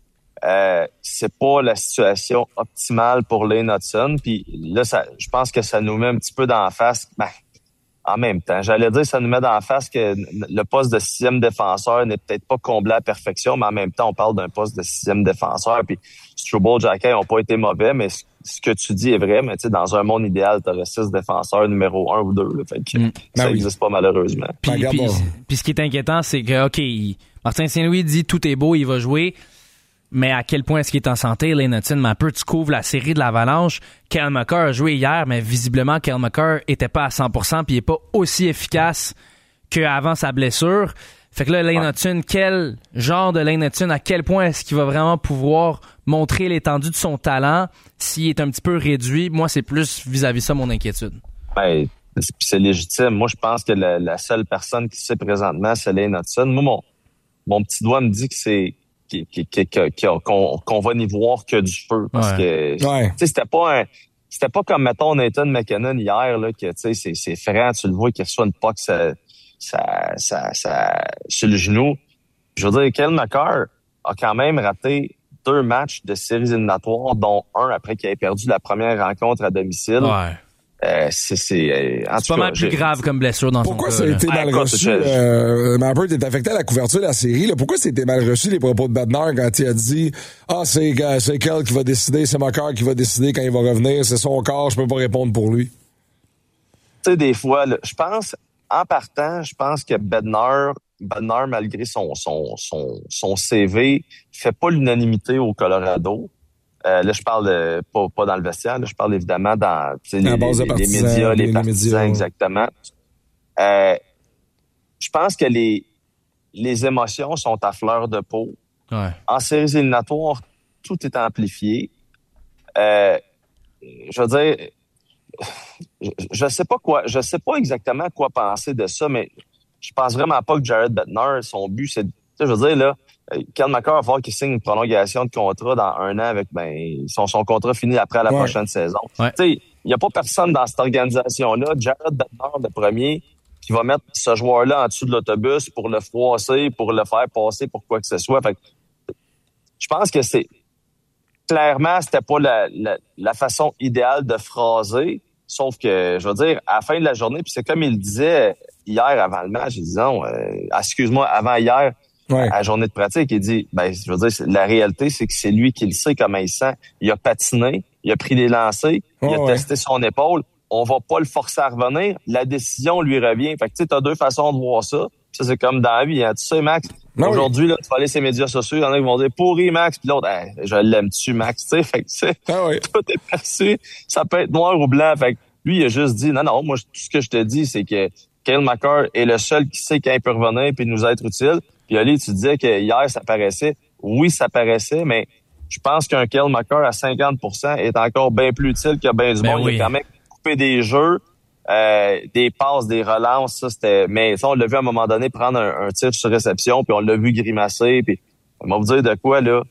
c'est pas la situation optimale pour Lane Hutson. Puis là, je pense que ça nous met un petit peu dans la face. Ben, en même temps, j'allais dire ça nous met dans la face que le poste de 6e défenseur n'est peut-être pas comblé à la perfection, mais en même temps, on parle d'un poste de 6e défenseur. Puis Struble, Jacker n'ont pas été mauvais, mais ce que tu dis est vrai. Mais tu sais, dans un monde idéal, tu aurais 6 défenseurs numéro 1 ou 2. Là, fait que ça n'existe pas malheureusement. Puis ce qui est inquiétant, c'est que, OK, Martin Saint-Louis dit tout est beau, il va jouer. Mais à quel point est-ce qu'il est en santé, Lane Hutson? Mais un peu, tu couvres la série de l'Avalanche. Kyle McCarr a joué hier, mais visiblement, Kyle McCarr était pas à 100% puis il est pas aussi efficace qu'avant sa blessure. Fait que là, Lane Hutson, quel genre de Lane Hutson? À quel point est-ce qu'il va vraiment pouvoir montrer l'étendue de son talent s'il est un petit peu réduit? Moi, c'est plus vis-à-vis ça mon inquiétude. Ben, c'est légitime. Moi, je pense que la seule personne qui sait présentement, c'est Lane Hutson. Moi, mon petit doigt me dit que c'est qu'on va n'y voir que du feu parce que c'était pas comme mettons Nathan McKinnon hier là que tu sais c'est franc, tu le vois qu'il reçoit une puck ça sur le genou. Je veux dire, Kyle McCarr a quand même raté 2 matchs de séries éliminatoires, dont un après qu'il ait perdu la première rencontre à domicile. C'est pas mal plus grave comme blessure dans son cas. Pourquoi ça a été mal reçu? Marbert est affecté à la couverture de la série. Là. Pourquoi c'était mal reçu les propos de Bednar quand il a dit c'est Kel qui va décider, c'est McCarr qui va décider quand il va revenir, c'est son corps, je peux pas répondre pour lui. Tu sais, des fois, je pense, en partant, je pense que Bednar, malgré son CV, fait pas l'unanimité au Colorado. Là, je parle pas dans le vestiaire, là, je parle évidemment dans les médias, les partisans, exactement. Je pense que les émotions sont à fleur de peau. Ouais. En séries éliminatoires, tout est amplifié. Je veux dire, je sais pas exactement quoi penser de ça, mais je pense vraiment pas que Jared Bednar, son but, c'est, je veux dire, là, Kyle McCarr va falloir qu'il signe une prolongation de contrat dans 1 an avec, son contrat fini après la prochaine saison. Ouais. Tu sais, il y a pas personne dans cette organisation-là. Jared Bednar, le premier, qui va mettre ce joueur-là en dessous de l'autobus pour le froisser, pour le faire passer pour quoi que ce soit. Fait que, je pense que clairement, c'était pas la façon idéale de phraser, sauf que, je veux dire, à la fin de la journée, puis c'est comme il disait hier avant le match, il disait excuse-moi, avant hier, à la journée de pratique, il dit, je veux dire, la réalité, c'est que c'est lui qui le sait comment il se sent. Il a patiné, il a pris des lancers, il a testé son épaule. On va pas le forcer à revenir. La décision lui revient. Fait que tu sais, t'as deux façons de voir ça. Ça, c'est comme dans la vie. Hein. Tu sais, Max, aujourd'hui, là, tu vas aller sur les médias sociaux, il y en a qui vont dire pourri, Max, puis l'autre, je l'aime-tu, Max, tu sais. Fait que, tu sais, tout est perçu. Ça peut être noir ou blanc. Fait que lui, il a juste dit, non, moi, tout ce que je te dis, c'est que Cale Makar est le seul qui sait quand il peut revenir puis nous être utile. Puis Ali, tu disais que hier, ça paraissait. Oui, ça paraissait, mais je pense qu'un Cale Makar à 50% est encore bien plus utile que bien du monde. Il a quand même coupé des jeux. Des passes, des relances, ça c'était. Mais ça, on l'a vu à un moment donné prendre un tir sur réception, puis on l'a vu grimacer, puis on va vous dire de quoi là.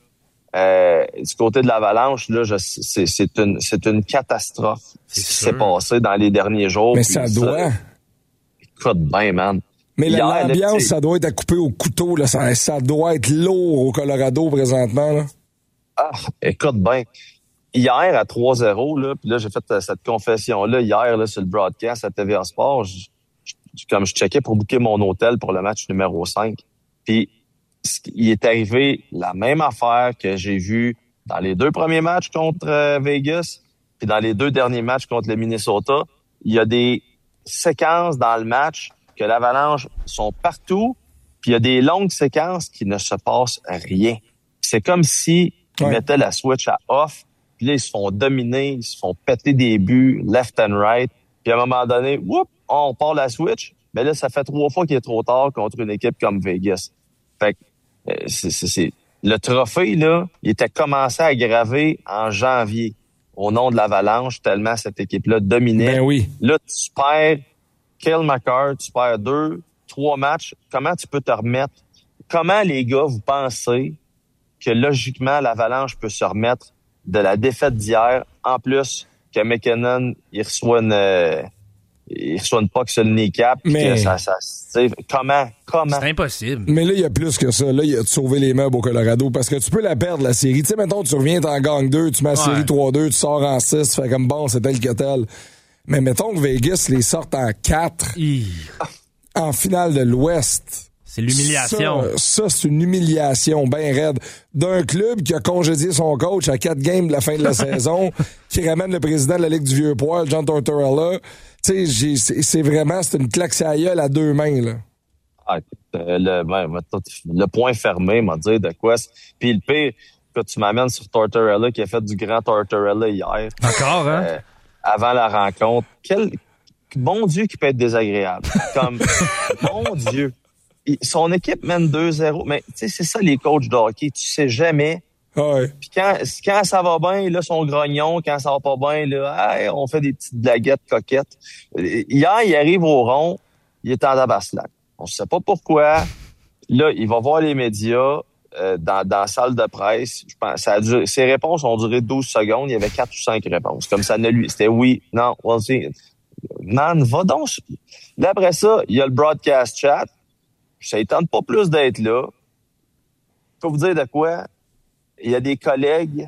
Du côté de l'Avalanche, là, c'est une catastrophe ce qui s'est passé dans les derniers jours. Mais ça doit. Écoute bien, man. Mais l'ambiance, ça doit être à couper au couteau, là. Ça doit être lourd au Colorado présentement, là. Écoute bien. Hier, à 3-0, là, puis là, j'ai fait cette confession-là hier là, sur le broadcast à TVA Sport. Comme je checkais pour booker mon hôtel pour le match numéro 5. Puis, il est arrivé la même affaire que j'ai vu dans les 2 premiers matchs contre Vegas, puis dans les 2 derniers matchs contre le Minnesota. Il y a des séquences dans le match que l'Avalanche sont partout, puis il y a des longues séquences qui ne se passe rien. C'est comme si ils mettaient la switch à off. Puis là, ils se font dominer, ils se font péter des buts left and right. Puis à un moment donné, on part la switch. Mais là, ça fait 3 fois qu'il est trop tard contre une équipe comme Vegas. Fait que le trophée, là, il était commencé à graver en janvier au nom de l'Avalanche, tellement cette équipe-là dominait. Ben oui. Là, tu perds Cale Makar, tu perds 2, 3 matchs. Comment tu peux te remettre? Comment, les gars, vous pensez que logiquement, l'Avalanche peut se remettre de la défaite d'hier, en plus que McKinnon, il reçoit une puck sur le kneecap. Mais comment? C'est impossible. Mais là, il y a plus que ça. Là, il y a de sauver les meubles au Colorado parce que tu peux la perdre, la série. Tu sais, mettons, tu reviens, t'en gagnes 2, tu mets la série 3-2, tu sors en 6, tu fais comme bon, c'est tel que tel. Mais mettons que Vegas les sorte en 4 en finale de l'Ouest. C'est l'humiliation. Ça, c'est une humiliation bien raide d'un club qui a congédié son coach à 4 games de la fin de la saison, qui ramène le président de la Ligue du Vieux-Poil, John Tortorella. Tu sais, c'est une claque à la gueule à 2 mains, là. Le point fermé, m'a dit de quoi. Puis le pire, que tu m'amènes sur Tortorella, qui a fait du grand Tortorella hier. Encore, hein? Avant la rencontre. Quel bon Dieu qui peut être désagréable. Comme, mon Dieu. Son équipe mène 2-0. Mais, tu sais, c'est ça, les coachs de hockey. Tu sais jamais. Puis quand ça va bien, là, son grognon. Quand ça va pas bien, là, on fait des petites blaguettes coquettes. Hier, il arrive au rond. Il est en tabaslac. On sait pas pourquoi. Là, il va voir les médias dans la salle de presse. Je pense, ses réponses ont duré 12 secondes. Il y avait 4 ou 5 réponses. Comme ça, c'était oui, non, we'll see. Man, va donc. Là, après ça, il y a le broadcast chat. Ça ne tente pas plus d'être là. Je peux vous dire de quoi? Il y a des collègues.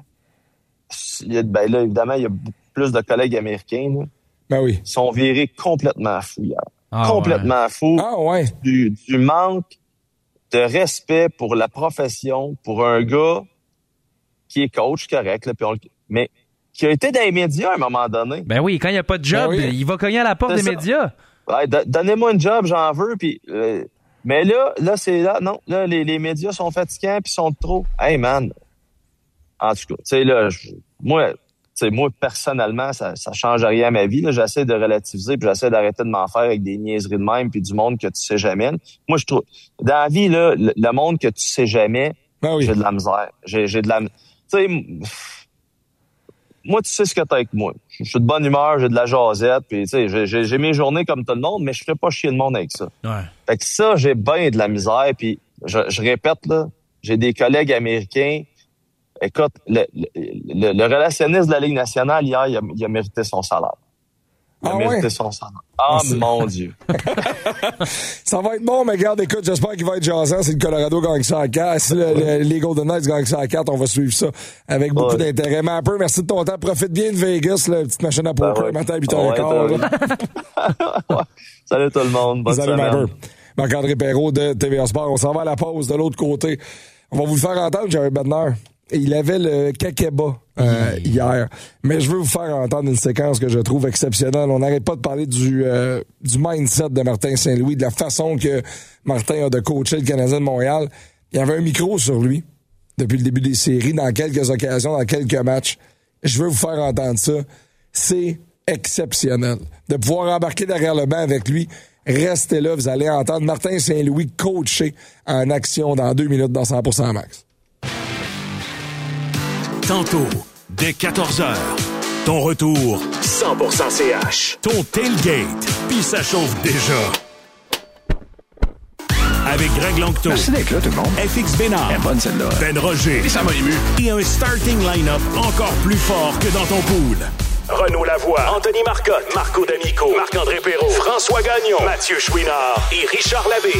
Là, évidemment, il y a plus de collègues américains. Là, ben oui. Ils sont virés complètement fous hier. Complètement fous. Du manque de respect pour la profession, pour un gars qui est coach, correct, là, mais qui a été dans les médias à un moment donné. Ben oui, quand il n'y a pas de job, il va cogner à la porte des médias. Ouais, donnez-moi une job, j'en veux, puis... mais là, c'est là, non, là, les médias sont fatigants puis sont trop. Hey, man. En tout cas, tu sais, là, moi, personnellement, ça change rien à ma vie, là. J'essaie de relativiser puis j'essaie d'arrêter de m'en faire avec des niaiseries de même puis du monde que tu sais jamais. Moi, je trouve, dans la vie, là, le monde que tu sais jamais, j'ai de la misère. J'ai de la, tu sais, moi, tu sais ce que t'as avec moi. Je suis de bonne humeur, j'ai de la jasette, puis tu sais, j'ai mes journées comme tout le monde, mais je ferais pas chier le monde avec ça. Fait que ça, j'ai bien de la misère, puis je répète, là, j'ai des collègues américains. Écoute, le relationniste de la Ligue nationale, hier, il a mérité son salaire. Il a mérité son sang. Ah, mon Dieu. Ça va être bon, mais regarde, écoute, j'espère qu'il va être jasant. Si le Colorado gagne ça à 4, si les Golden Knights gagnent ça à 4, on va suivre ça avec beaucoup d'intérêt. Mapper, merci de ton temps. Profite bien de Vegas, la petite machine à poker, matin à 8h15. Salut tout le monde. Bonne Salut, semaine. Mapper. Marc-André Perrault de TVA Sport. On s'en va à la pause de l'autre côté. On va vous le faire entendre, Jared Bednar. Il avait le kakeba hier. Mais je veux vous faire entendre une séquence que je trouve exceptionnelle. On n'arrête pas de parler du mindset de Martin Saint-Louis, de la façon que Martin a de coacher le Canadien de Montréal. Il y avait un micro sur lui depuis le début des séries, dans quelques occasions, dans quelques matchs. Je veux vous faire entendre ça. C'est exceptionnel. De pouvoir embarquer derrière le banc avec lui. Restez là, vous allez entendre Martin Saint-Louis coacher en action dans 2 minutes dans 100% Max. Tantôt, dès 14h, ton retour 100% CH. Ton tailgate, puis ça chauffe déjà. Avec Greg Langto. Merci d'être là, tout le monde. FX Bénard. Elle est bonne, celle-là. Ben Roger. Et ça m'a ému. Et un starting line-up encore plus fort que dans ton pool. Renaud Lavoie, Anthony Marcotte, Marco D'Amico, Marc-André Perrault, François Gagnon, Mathieu Chouinard et Richard Labbé.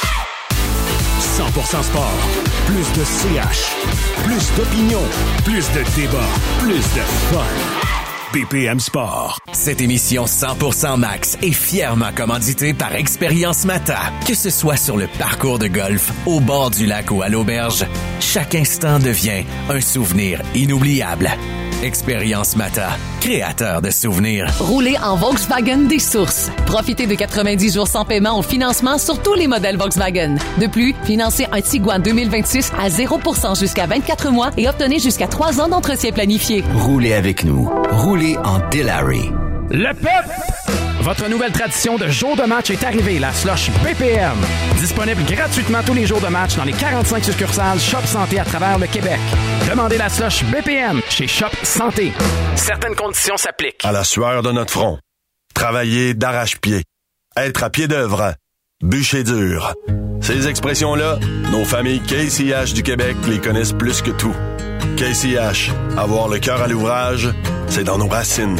100% sport. Plus de CH. Plus d'opinion. Plus de débat. Plus de fun. BPM Sport. Cette émission 100% Max est fièrement commanditée par Expérience Mata. Que ce soit sur le parcours de golf, au bord du lac ou à l'auberge, chaque instant devient un souvenir inoubliable. Expérience Mata, créateur de souvenirs. Roulez en Volkswagen des sources. Profitez de 90 jours sans paiement au financement sur tous les modèles Volkswagen. De plus, financez un Tiguan 2026 à 0% jusqu'à 24 mois et obtenez jusqu'à 3 ans d'entretien planifié. Roulez avec nous. Roulez en Delary. Le PEP! Votre nouvelle tradition de jour de match est arrivée, la slush BPM. Disponible gratuitement tous les jours de match dans les 45 succursales Shop Santé à travers le Québec. Demandez la slush BPM chez Shop Santé. Certaines conditions s'appliquent. À la sueur de notre front. Travailler d'arrache-pied. Être à pied d'œuvre. Bûcher dur. Ces expressions-là, nos familles KCH du Québec les connaissent plus que tout. KCH, avoir le cœur à l'ouvrage, c'est dans nos racines.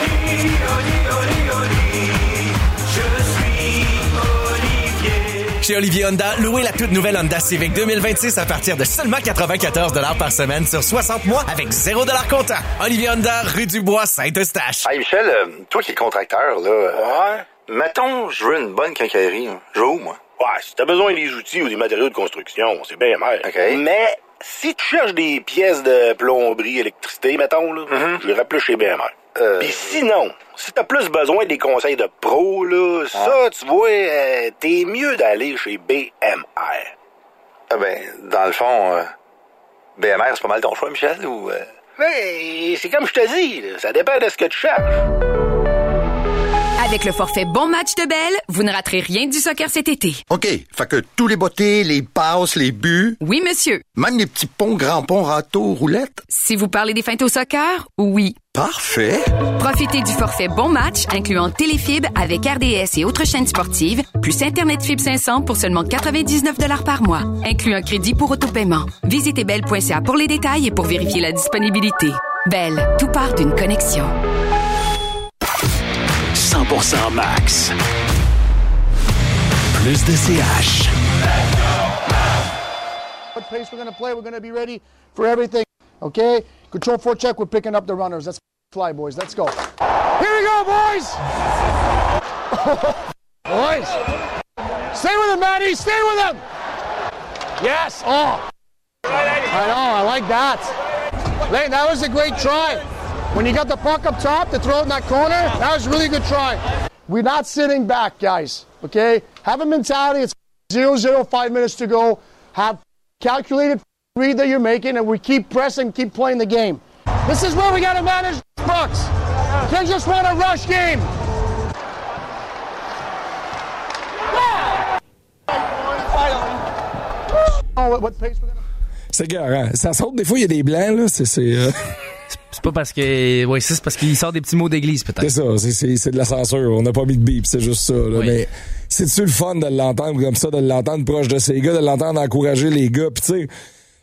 Chez Olivier Honda, louez la toute nouvelle Honda Civic 2026 à partir de seulement 94 $ par semaine sur 60 mois avec 0 $ comptant. Olivier Honda, rue du Bois, Saint-Eustache. Hey Michel, toi qui es contracteur, là. Ouais. Mettons, je veux une bonne quincaillerie. Je vais où, moi? Ouais, si t'as besoin des outils ou des matériaux de construction, c'est bien mal. OK. Mais si tu cherches des pièces de plomberie, électricité, mettons, là, je vais rappeler chez BMR. Puis sinon, si t'as plus besoin des conseils de pro, là, ça, tu vois, t'es mieux d'aller chez BMR. Ah ben, dans le fond, BMR, c'est pas mal ton choix, Michel, ou... Mais c'est comme je te dis, là, ça dépend de ce que tu cherches. Avec le forfait Bon Match de Bell, vous ne raterez rien du soccer cet été. OK, fait que tous les bottées, les passes, les buts... Oui, monsieur. Même les petits ponts, grands ponts, râteaux, roulettes... Si vous parlez des feintes au soccer, oui. Parfait. Profitez du forfait Bon Match, incluant Téléfib avec RDS et autres chaînes sportives, plus Internet Fibre 500 pour seulement 99 $ par mois. Inclut un crédit pour autopaiement. Visitez bell.ca pour les détails et pour vérifier la disponibilité. Bell, tout part d'une connexion. 100% Max. Plus de CH. What pace we're going to play, we're going to be ready for everything. Okay? Control 4 check, we're picking up the runners. Let's fly, boys. Let's go. Here we go, boys! Boys! Stay with him, Matty! Stay with him! Yes! Oh! I know, I like that. Lane, that was a great try. When you got the puck up top to throw it in that corner, that was a really good try. We're not sitting back, guys, okay? Have a mentality. It's 0-0, 5 minutes to go. Have calculated read that you're making, and we keep pressing, keep playing the game. This is where we got to manage pucks. Can't just run a rush game. Oh, what pace we're gonna... C'est garant. Ça saute, des fois, il y a des blancs, là. C'est pas parce que... Oui, c'est parce qu'il sort des petits mots d'église, peut-être. C'est ça, c'est de la censure. On n'a pas mis de bip, c'est juste ça. Là. Oui. Mais c'est-tu le fun de l'entendre comme ça, de l'entendre proche de ces gars, de l'entendre encourager les gars? Puis tu sais,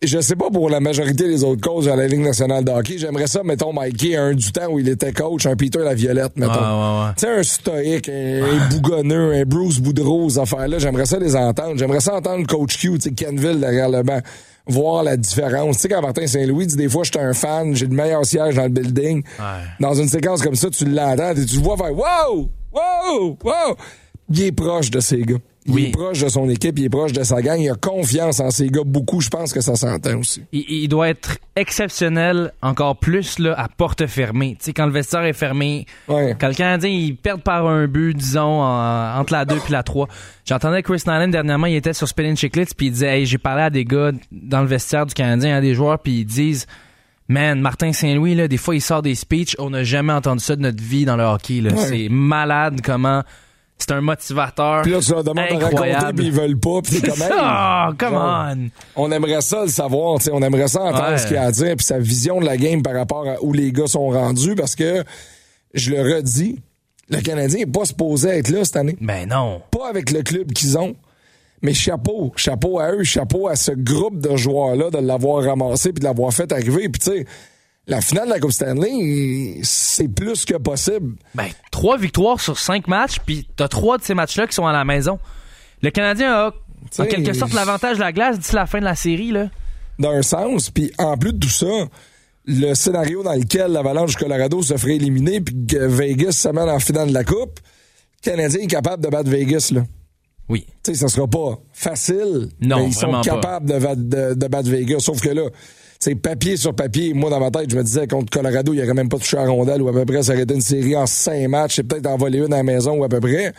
je sais pas pour la majorité des autres coachs à la Ligue nationale de hockey, j'aimerais ça, mettons, Mikey, du temps où il était coach, un Peter Laviolette, mettons. Tu sais, un stoïque, un bougonneux, un Bruce Boudreau, ces affaires-là, j'aimerais ça les entendre. J'aimerais ça entendre Coach Q, tu sais, Kenville derrière le banc, voir la différence. Tu sais, quand Martin Saint-Louis dit des fois, j'étais un fan, j'ai le meilleur siège dans le building. Dans une séquence comme ça, tu l'entends et tu le vois faire « Wow! Wow! Wow! » Il est proche de ces gars. Il est proche de son équipe, il est proche de sa gang. Il a confiance en ces gars beaucoup. Je pense que ça s'entend aussi. Il doit être exceptionnel encore plus là, à porte fermée. Tu sais, quand le vestiaire est fermé, quand le Canadien il perd par un but, disons, entre la 2 et la 3. J'entendais Chris Nyland dernièrement, il était sur Spinning Chicklets puis il disait hey, j'ai parlé à des gars dans le vestiaire du Canadien, à des joueurs, puis ils disent man, Martin Saint-Louis, là, des fois il sort des speeches, on n'a jamais entendu ça de notre vie dans le hockey. Là. C'est malade comment... C'est un motivateur. Puis là, tu leur demandes de raconter, puis ils veulent pas, puis t'es comme même. Come on! On aimerait ça le savoir, tu sais, on aimerait ça entendre ce qu'il a à dire, puis sa vision de la game par rapport à où les gars sont rendus, parce que, je le redis, le Canadien n'est pas supposé être là cette année. Ben non. Pas avec le club qu'ils ont. Mais chapeau à eux, chapeau à ce groupe de joueurs-là de l'avoir ramassé puis de l'avoir fait arriver, puis tu sais. La finale de la Coupe Stanley, c'est plus que possible. Ben, 3 victoires sur 5 matchs, puis t'as 3 de ces matchs-là qui sont à la maison. Le Canadien a, en quelque sorte, l'avantage de la glace d'ici la fin de la série, là. D'un sens, puis en plus de tout ça, le scénario dans lequel l'Avalanche du Colorado se ferait éliminer puis que Vegas s'amène en finale de la Coupe, le Canadien est capable de battre Vegas, là. Oui. Tu sais, ça sera pas facile, non, mais ils sont capables de battre Vegas, sauf que là... C'est papier sur papier. Moi, dans ma tête, je me disais, contre Colorado, il n'aurait même pas touché à la rondelle ou à peu près, ça aurait été une série en 5 matchs et peut-être en voler une à la maison ou à peu près.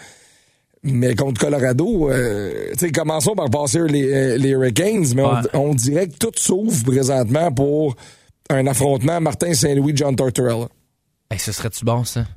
Mais contre Colorado, commençons par passer les Hurricanes, mais on dirait que tout s'ouvre présentement pour un affrontement Martin Saint-Louis-John Tortorella. Hey, ce serait-tu bon, ça?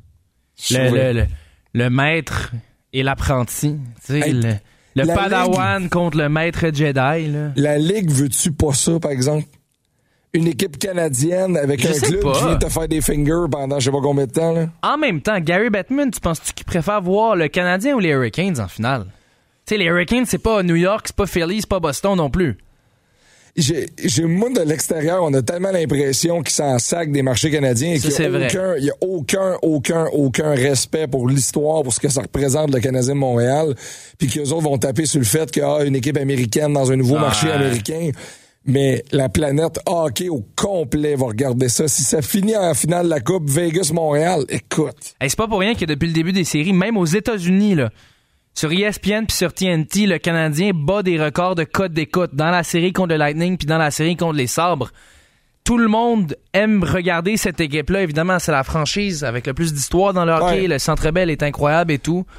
Le maître et l'apprenti. Hey, le Padawan Ligue, contre le maître Jedi. Là. La Ligue, veux-tu pas ça, par exemple? Une équipe canadienne avec un club qui vient te faire des fingers pendant je sais pas combien de temps. Là. En même temps, Gary Bettman, tu penses-tu qu'il préfère voir le Canadien ou les Hurricanes en finale? Tu sais, les Hurricanes, c'est pas New York, c'est pas Philly, c'est pas Boston non plus. Moi, de l'extérieur, on a tellement l'impression qu'ils s'en sacent des marchés canadiens et qu'il n'y a aucun respect pour l'histoire, pour ce que ça représente le Canadien de Montréal, puis qu'eux autres vont taper sur le fait qu'il y a une équipe américaine dans un nouveau marché américain. Mais la planète hockey au complet va regarder ça. Si ça finit en finale de la Coupe Vegas-Montréal, écoute. Hey, c'est pas pour rien que depuis le début des séries, même aux États-Unis, là, sur ESPN puis sur TNT, le Canadien bat des records de cote d'écoute dans la série contre le Lightning puis dans la série contre les Sabres. Tout le monde aime regarder cette équipe-là. Évidemment, c'est la franchise avec le plus d'histoire dans le hockey. Le Centre Bell est incroyable et tout.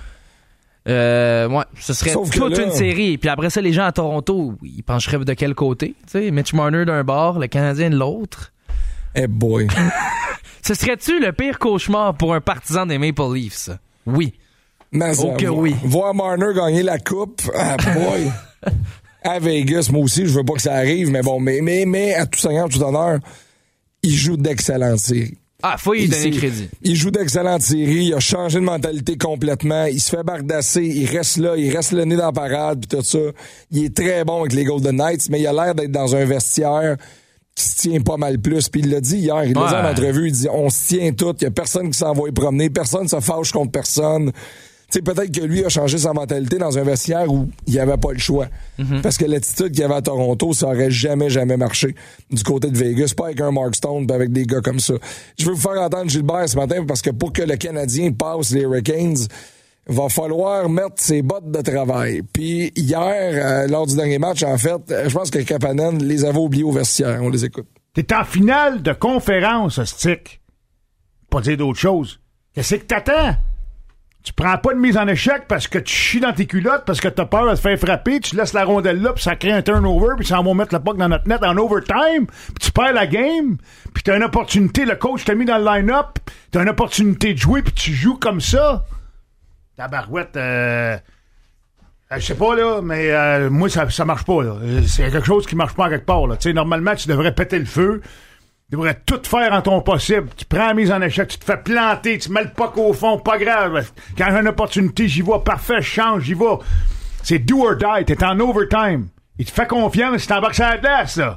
Ce serait toute une série. Puis après ça, les gens à Toronto, ils pencheraient de quel côté? T'sais, Mitch Marner d'un bord, le Canadien de l'autre. Eh boy. Ce serait-tu le pire cauchemar pour un partisan des Maple Leafs? Oui. Oui. Voir Marner gagner la coupe, boy. À Vegas, moi aussi, je veux pas que ça arrive, mais bon, mais à tout seigneur, tout honneur, il joue d'excellentes séries. Faut y donner crédit. Il joue d'excellentes séries, il a changé de mentalité complètement, il se fait bardasser, il reste là, il reste le nez dans la parade pis tout ça. Il est très bon avec les Golden Knights, mais il a l'air d'être dans un vestiaire qui se tient pas mal plus. Puis il l'a dit hier, il l'a dit en entrevue, il dit on se tient tous, il y a personne qui s'en va y promener, personne ne se fâche contre personne. Tu sais, peut-être que lui a changé sa mentalité dans un vestiaire où il n'y avait pas le choix. Mm-hmm. Parce que l'attitude qu'il y avait à Toronto, ça aurait jamais marché du côté de Vegas. Pas avec un Mark Stone, pas avec des gars comme ça. Je veux vous faire entendre Gilbert ce matin parce que pour que le Canadien passe les Hurricanes, va falloir mettre ses bottes de travail. Puis hier, lors du dernier match, en fait, je pense que Kapanen les avait oubliés au vestiaire. On les écoute. T'es en finale de conférence, Stick. Pas dire d'autre chose. Qu'est-ce que t'attends? Tu prends pas de mise en échec parce que tu chies dans tes culottes, parce que t'as peur de te faire frapper, tu laisses la rondelle là, puis ça crée un turnover, puis ça va mettre le puck dans notre net en overtime, puis tu perds la game, puis t'as une opportunité, le coach t'a mis dans le line-up, t'as une opportunité de jouer, puis tu joues comme ça. Ta barouette, je sais pas, là, mais moi, ça marche pas, là. C'est quelque chose qui marche pas en quelque part, là. Tu sais, normalement, tu devrais péter le feu. Tu devrais tout faire en ton possible. Tu prends la mise en échec, tu te fais planter, tu mets le puck au fond, pas grave. Quand j'ai une opportunité, j'y vais. Parfait, je change, j'y vais. C'est do or die. T'es en overtime. Il te fait confiance, tu t'embarques sur la glace, là.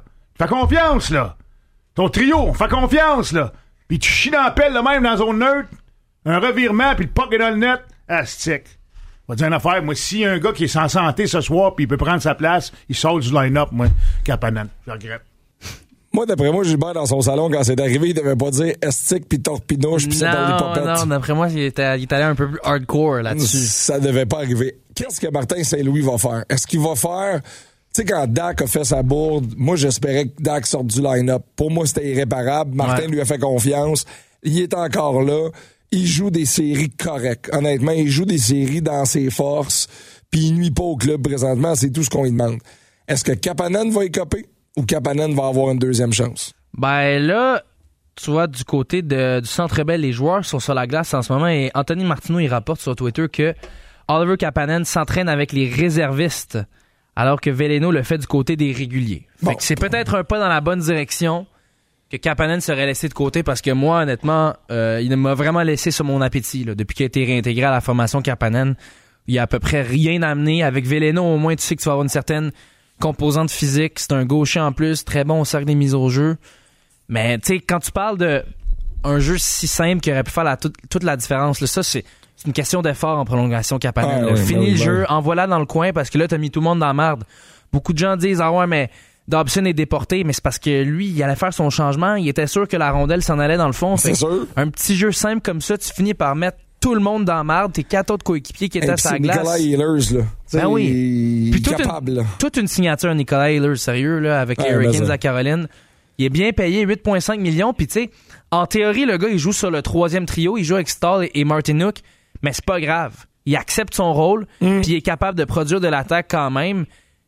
Fais confiance, là. Ton trio, on fait confiance, là. Puis tu chies dans la pelle, là, même dans la zone neutre. Un revirement, puis le puck est dans le net. Astique. On va dire une affaire. Moi, s'il y a un gars qui est sans santé ce soir, puis il peut prendre sa place, il sort du line-up, moi, Kapanen. Je regrette. Moi, d'après moi, Gilbert, dans son salon, quand c'est arrivé, il devait pas dire estique puis torpinouche puis ça dans les popettes. Non, d'après moi, il est allé un peu plus hardcore là-dessus. Ça devait pas arriver. Qu'est-ce que Martin Saint-Louis va faire? Est-ce qu'il va faire... Tu sais, quand Dak a fait sa bourde, moi, j'espérais que Dak sorte du line-up. Pour moi, c'était irréparable. Martin lui a fait confiance. Il est encore là. Il joue des séries correctes. Honnêtement, il joue des séries dans ses forces puis il nuit pas au club présentement. C'est tout ce qu'on lui demande. Est-ce que Kapanen va écoper? Ou Kapanen va avoir une deuxième chance? Ben là, tu vois, du côté du Centre Bell, les joueurs sont sur la glace en ce moment et Anthony Martineau, il rapporte sur Twitter que Oliver Kapanen s'entraîne avec les réservistes alors que Veleno le fait du côté des réguliers. Fait que c'est peut-être un pas dans la bonne direction que Kapanen serait laissé de côté parce que moi, honnêtement, il m'a vraiment laissé sur mon appétit là, depuis qu'il a été réintégré à la formation Kapanen. Il y a à peu près rien amené. Avec Veleno, au moins, tu sais que tu vas avoir une certaine composante physique, c'est un gaucher en plus, très bon au cercle des mises au jeu. Mais tu sais, quand tu parles de un jeu si simple qui aurait pu faire toute la différence, là, ça c'est une question d'effort en prolongation Kapanen. Fini le jeu, envoie-la dans le coin parce que là t'as mis tout le monde dans la merde. Beaucoup de gens disent ah ouais mais Dobson est déporté, mais c'est parce que lui il allait faire son changement, il était sûr que la rondelle s'en allait dans le fond. C'est sûr. Un petit jeu simple comme ça, tu finis par mettre tout le monde dans la merde, tes 4 autres coéquipiers qui étaient à sa glace. Nicolas Ehlers, là. Ben oui. Puis toute une signature Nicolas Ehlers, sérieux, là, avec les Hurricanes à Caroline. Il est bien payé, 8,5 millions. Puis tu sais, en théorie, le gars, il joue sur le 3e trio. Il joue avec Stahl et Martinook. Mais c'est pas grave. Il accepte son rôle, puis il est capable de produire de l'attaque quand même.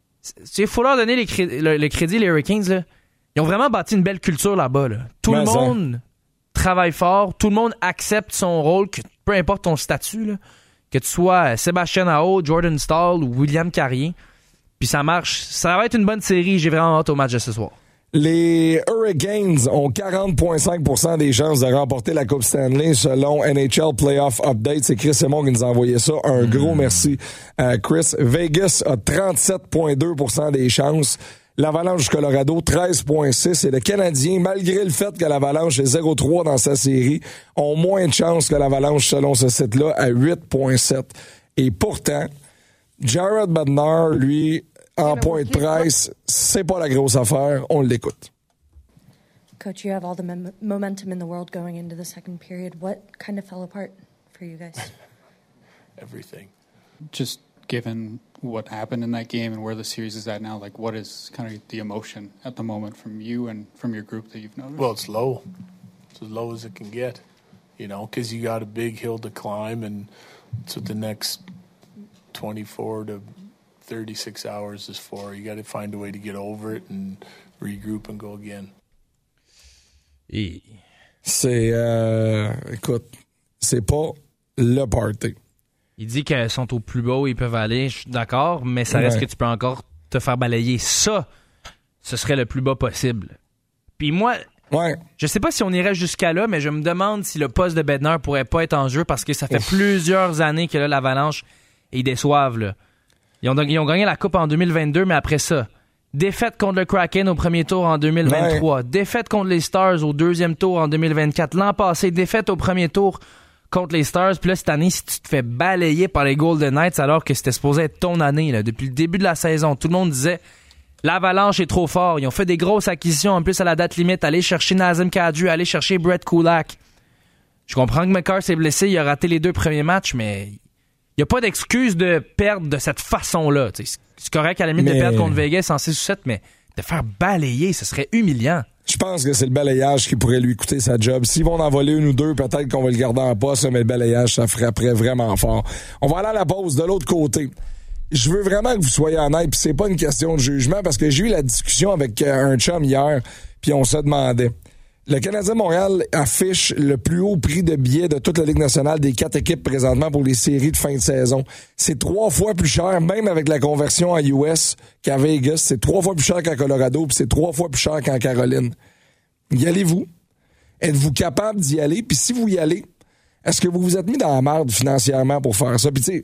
Il faut leur donner le crédit, les Hurricanes, là. Ils ont vraiment bâti une belle culture là-bas, là. Tout le monde travaille fort. Tout le monde accepte son rôle, peu importe ton statut, là, que tu sois Sébastien Aho, Jordan Stahl ou William Carrier. Puis ça marche. Ça va être une bonne série. J'ai vraiment hâte au match de ce soir. Les Hurricanes ont 40,5% des chances de remporter la Coupe Stanley selon NHL Playoff Update. C'est Chris Simon qui nous a envoyé ça. Un gros merci à Chris. Vegas a 37,2% des chances. L'Avalanche du Colorado, 13,6. Et le Canadien, malgré le fait que l'Avalanche est 0-3 dans sa série, ont moins de chances que l'Avalanche selon ce site-là à 8,7. Et pourtant, Jared Bednar, lui, en point de presse, c'est pas la grosse affaire. On l'écoute. Coach, you have all the momentum in the world going into the second period. What kind of fell apart for you guys? Everything. Just given what happened in that game and where the series is at now, like what is kind of the emotion at the moment from you and from your group that you've noticed? Well, it's low. It's as low as it can get, you know, because you got a big hill to climb, and it's what the next 24 to 36 hours is for. You got to find a way to get over it and regroup and go again. C'est, écoute, c'est pas le party. Il dit qu'ils sont au plus bas, ils peuvent aller, je suis d'accord, mais ça reste que tu peux encore te faire balayer. Ça, ce serait le plus bas possible. Puis moi, je sais pas si on irait jusqu'à là, mais je me demande si le poste de Bednar pourrait pas être en jeu parce que ça fait plusieurs années que là, l'Avalanche, ils déçoivent. Là. Ils ont gagné la Coupe en 2022, mais après ça, défaite contre le Kraken au premier tour en 2023, défaite contre les Stars au deuxième tour en 2024, l'an passé, défaite au premier tour contre les Stars. Puis là, cette année, si tu te fais balayer par les Golden Knights alors que c'était supposé être ton année, là, depuis le début de la saison, tout le monde disait l'Avalanche est trop fort. Ils ont fait des grosses acquisitions en plus à la date limite, aller chercher Nazem Kadri, aller chercher Brett Kulak. Je comprends que McCarr s'est blessé, il a raté les 2 premiers matchs, mais il n'y a pas d'excuse de perdre de cette façon-là. T'sais, c'est correct à la limite de perdre contre Vegas en 6 ou 7, mais de faire balayer, ce serait humiliant. Je pense que c'est le balayage qui pourrait lui coûter sa job. S'ils vont en voler une ou deux, peut-être qu'on va le garder en poste, mais le balayage, ça frapperait vraiment fort. On va aller à la pause de l'autre côté. Je veux vraiment que vous soyez honnête, puis c'est pas une question de jugement, parce que j'ai eu la discussion avec un chum hier, puis on se demandait. Le Canadien Montréal affiche le plus haut prix de billets de toute la Ligue nationale des 4 équipes présentement pour les séries de fin de saison. C'est 3 fois plus cher, même avec la conversion en US qu'à Vegas. C'est 3 fois plus cher qu'à Colorado, puis c'est 3 fois plus cher qu'en Caroline. Y allez-vous? Êtes-vous capable d'y aller? Puis si vous y allez, est-ce que vous vous êtes mis dans la merde financièrement pour faire ça? Puis tu sais,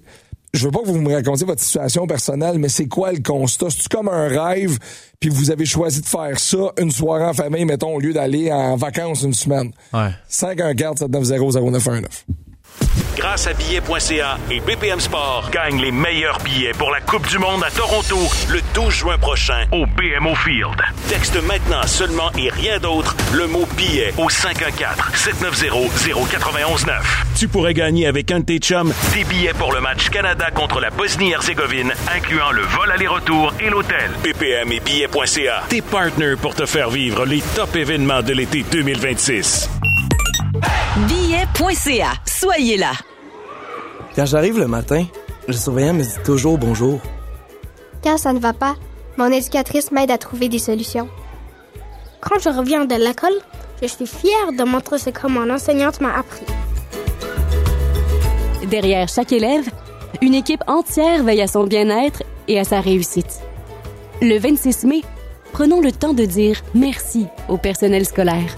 je veux pas que vous me racontiez votre situation personnelle, mais c'est quoi le constat? C'est-tu comme un rêve, puis vous avez choisi de faire ça une soirée en famille, mettons, au lieu d'aller en vacances une semaine? Ouais. 514-790-0919. Grâce à billets.ca et BPM Sport, gagne les meilleurs billets pour la Coupe du Monde à Toronto le 12 juin prochain au BMO Field. Texte maintenant seulement et rien d'autre le mot billet au 514-790-0919. Tu pourrais gagner avec un de tes chums des billets pour le match Canada contre la Bosnie-Herzégovine, incluant le vol aller-retour et l'hôtel. BPM et billets.ca, tes partners pour te faire vivre les top événements de l'été 2026. Billets.ca. Soyez là. Quand j'arrive le matin, le surveillant me dit toujours bonjour. Quand ça ne va pas, mon éducatrice m'aide à trouver des solutions. Quand je reviens de l'école, je suis fière de montrer ce que mon enseignante m'a appris. Derrière chaque élève, une équipe entière veille à son bien-être et à sa réussite. Le 26 mai, prenons le temps de dire merci au personnel scolaire.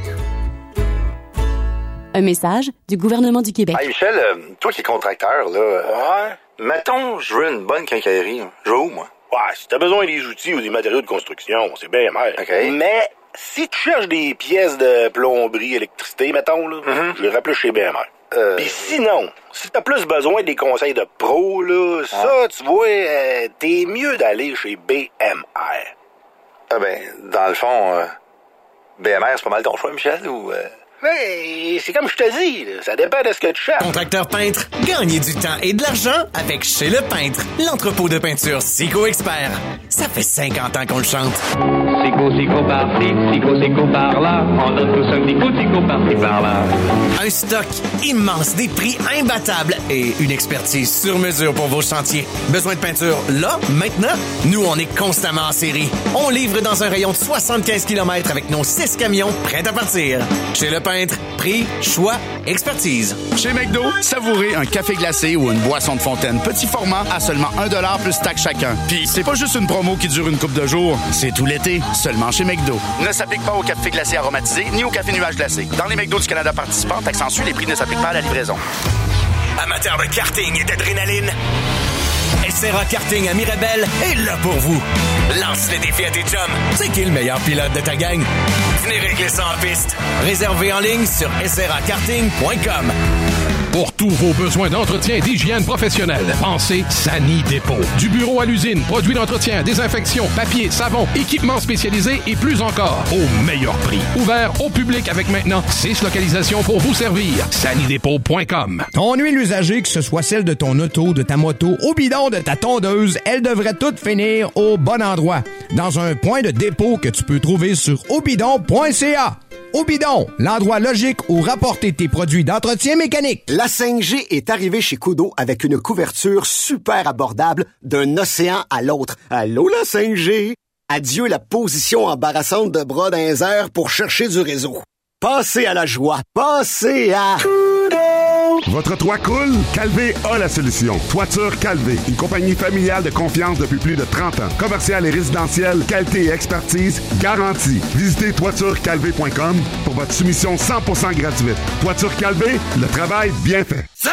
Un message du gouvernement du Québec. Hey Michel, toi qui es contracteur, là. Ouais. Mettons, je veux une bonne quincaillerie. Je vais où, moi? Ouais, si t'as besoin des outils ou des matériaux de construction, c'est bien amer. OK. Mais si tu cherches des pièces de plomberie, électricité, mettons, là, je les rappelle chez BMR. Puis sinon, si t'as plus besoin des conseils de pro, là, ça, tu vois, t'es mieux d'aller chez BMR. Ah ben, dans le fond, BMR, c'est pas mal ton choix, Michel, ou... Mais c'est comme je te dis, là, ça dépend de ce que tu cherches. Contracteur peintre, gagnez du temps et de l'argent avec Chez le Peintre, l'entrepôt de peinture Sico Expert. Ça fait 50 ans qu'on le chante. Sico par-ci, Sico par-là, on donne tous un Sico par-ci par-là. Un stock immense, des prix imbattables et une expertise sur mesure pour vos chantiers. Besoin de peinture là, maintenant? Nous, on est constamment en série. On livre dans un rayon de 75 km avec nos 6 camions prêts à partir. Chez le Peintre, prix, choix, expertise. Chez McDo, savourez un café glacé ou une boisson de fontaine petit format à seulement 1$ plus taxe chacun. Puis c'est pas juste une promo qui dure une couple de jours, c'est tout l'été, seulement chez McDo. Ne s'applique pas au café glacé aromatisé ni au café nuage glacé. Dans les McDo du Canada participants, taxe en sus, les prix ne s'appliquent pas à la livraison. Amateur de karting et d'adrénaline, SRA Karting à Mirabel est là pour vous. Lance les défis à tes chums. C'est qui le meilleur pilote de ta gang? Venez régler ça en piste. Réservez en ligne sur srakarting.com. Pour tous vos besoins d'entretien et d'hygiène professionnelle, pensez Sani Dépôt. Du bureau à l'usine, produits d'entretien, désinfection, papier, savon, équipements spécialisés et plus encore, au meilleur prix. Ouvert au public avec maintenant 6 localisations pour vous servir. sanidépôt.com. Ton huile usagée, que ce soit celle de ton auto, de ta moto, au bidon de ta tondeuse, elle devrait toutes finir au bon endroit. Dans un point de dépôt que tu peux trouver sur obidon.ca. Obidon, l'endroit logique où rapporter tes produits d'entretien mécanique. La 5G est arrivée chez Kudo avec une couverture super abordable d'un océan à l'autre. Allô la 5G? Adieu la position embarrassante de bras dans les airs pour chercher du réseau. Passez à la joie. Passez à... Votre toit coule? Calvé a la solution. Toiture Calvé, une compagnie familiale de confiance depuis plus de 30 ans. Commercial et résidentiel, qualité et expertise garantie. Visitez toiturecalvé.com pour votre soumission 100% gratuite. Toiture Calvé, le travail bien fait. 100%!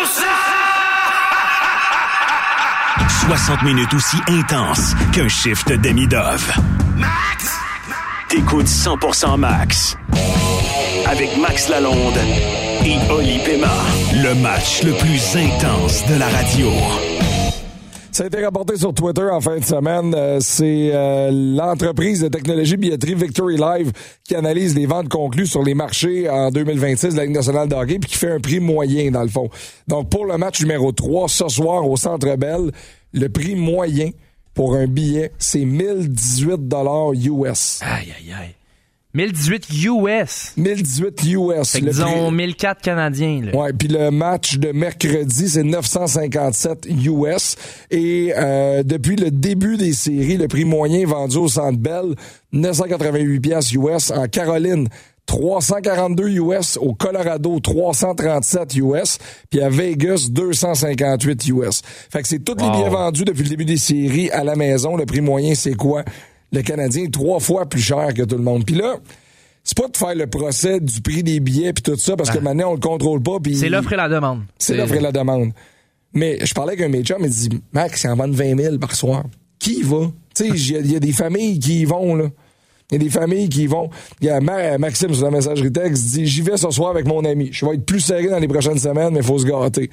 60 minutes aussi intenses qu'un shift demi-dove. Max! T'écoutes 100% Max. Avec Max Lalonde et Oli Pema. Le match le plus intense de la radio. Ça a été rapporté sur Twitter en fin de semaine. C'est l'entreprise de technologie billetterie Victory Live qui analyse les ventes conclues sur les marchés en 2026 de la Ligue nationale de hockey puis qui fait un prix moyen, dans le fond. Donc, pour le match numéro 3, ce soir, au Centre Bell, le prix moyen pour un billet, c'est 1018 US. Aïe, aïe, aïe. 1018 US. 1018 US. Fait que disons 1004 Canadiens. Là. Ouais, puis le match de mercredi, c'est 957 US. Et depuis le début des séries, le prix moyen vendu au Centre Bell, 988 piastres US. En Caroline, 342 US. Au Colorado, 337 US. Puis à Vegas, 258 US. Fait que c'est tous les billets vendus depuis le début des séries à la maison. Le prix moyen, c'est quoi? Le Canadien est 3 fois plus cher que tout le monde. Puis là, c'est pas de faire le procès du prix des billets puis tout ça, parce que maintenant, on le contrôle pas. Pis c'est l'offre et la demande. C'est l'offre et la demande. Mais je parlais avec un de mes chums, il dit, Max, il en vend 20 000 par soir. Qui y va? Tu sais, il y a des familles qui y vont, là. Il y a des familles qui y vont. Il y a Maxime sur la messagerie texte dit, j'y vais ce soir avec mon ami. Je vais être plus serré dans les prochaines semaines, mais il faut se gâter.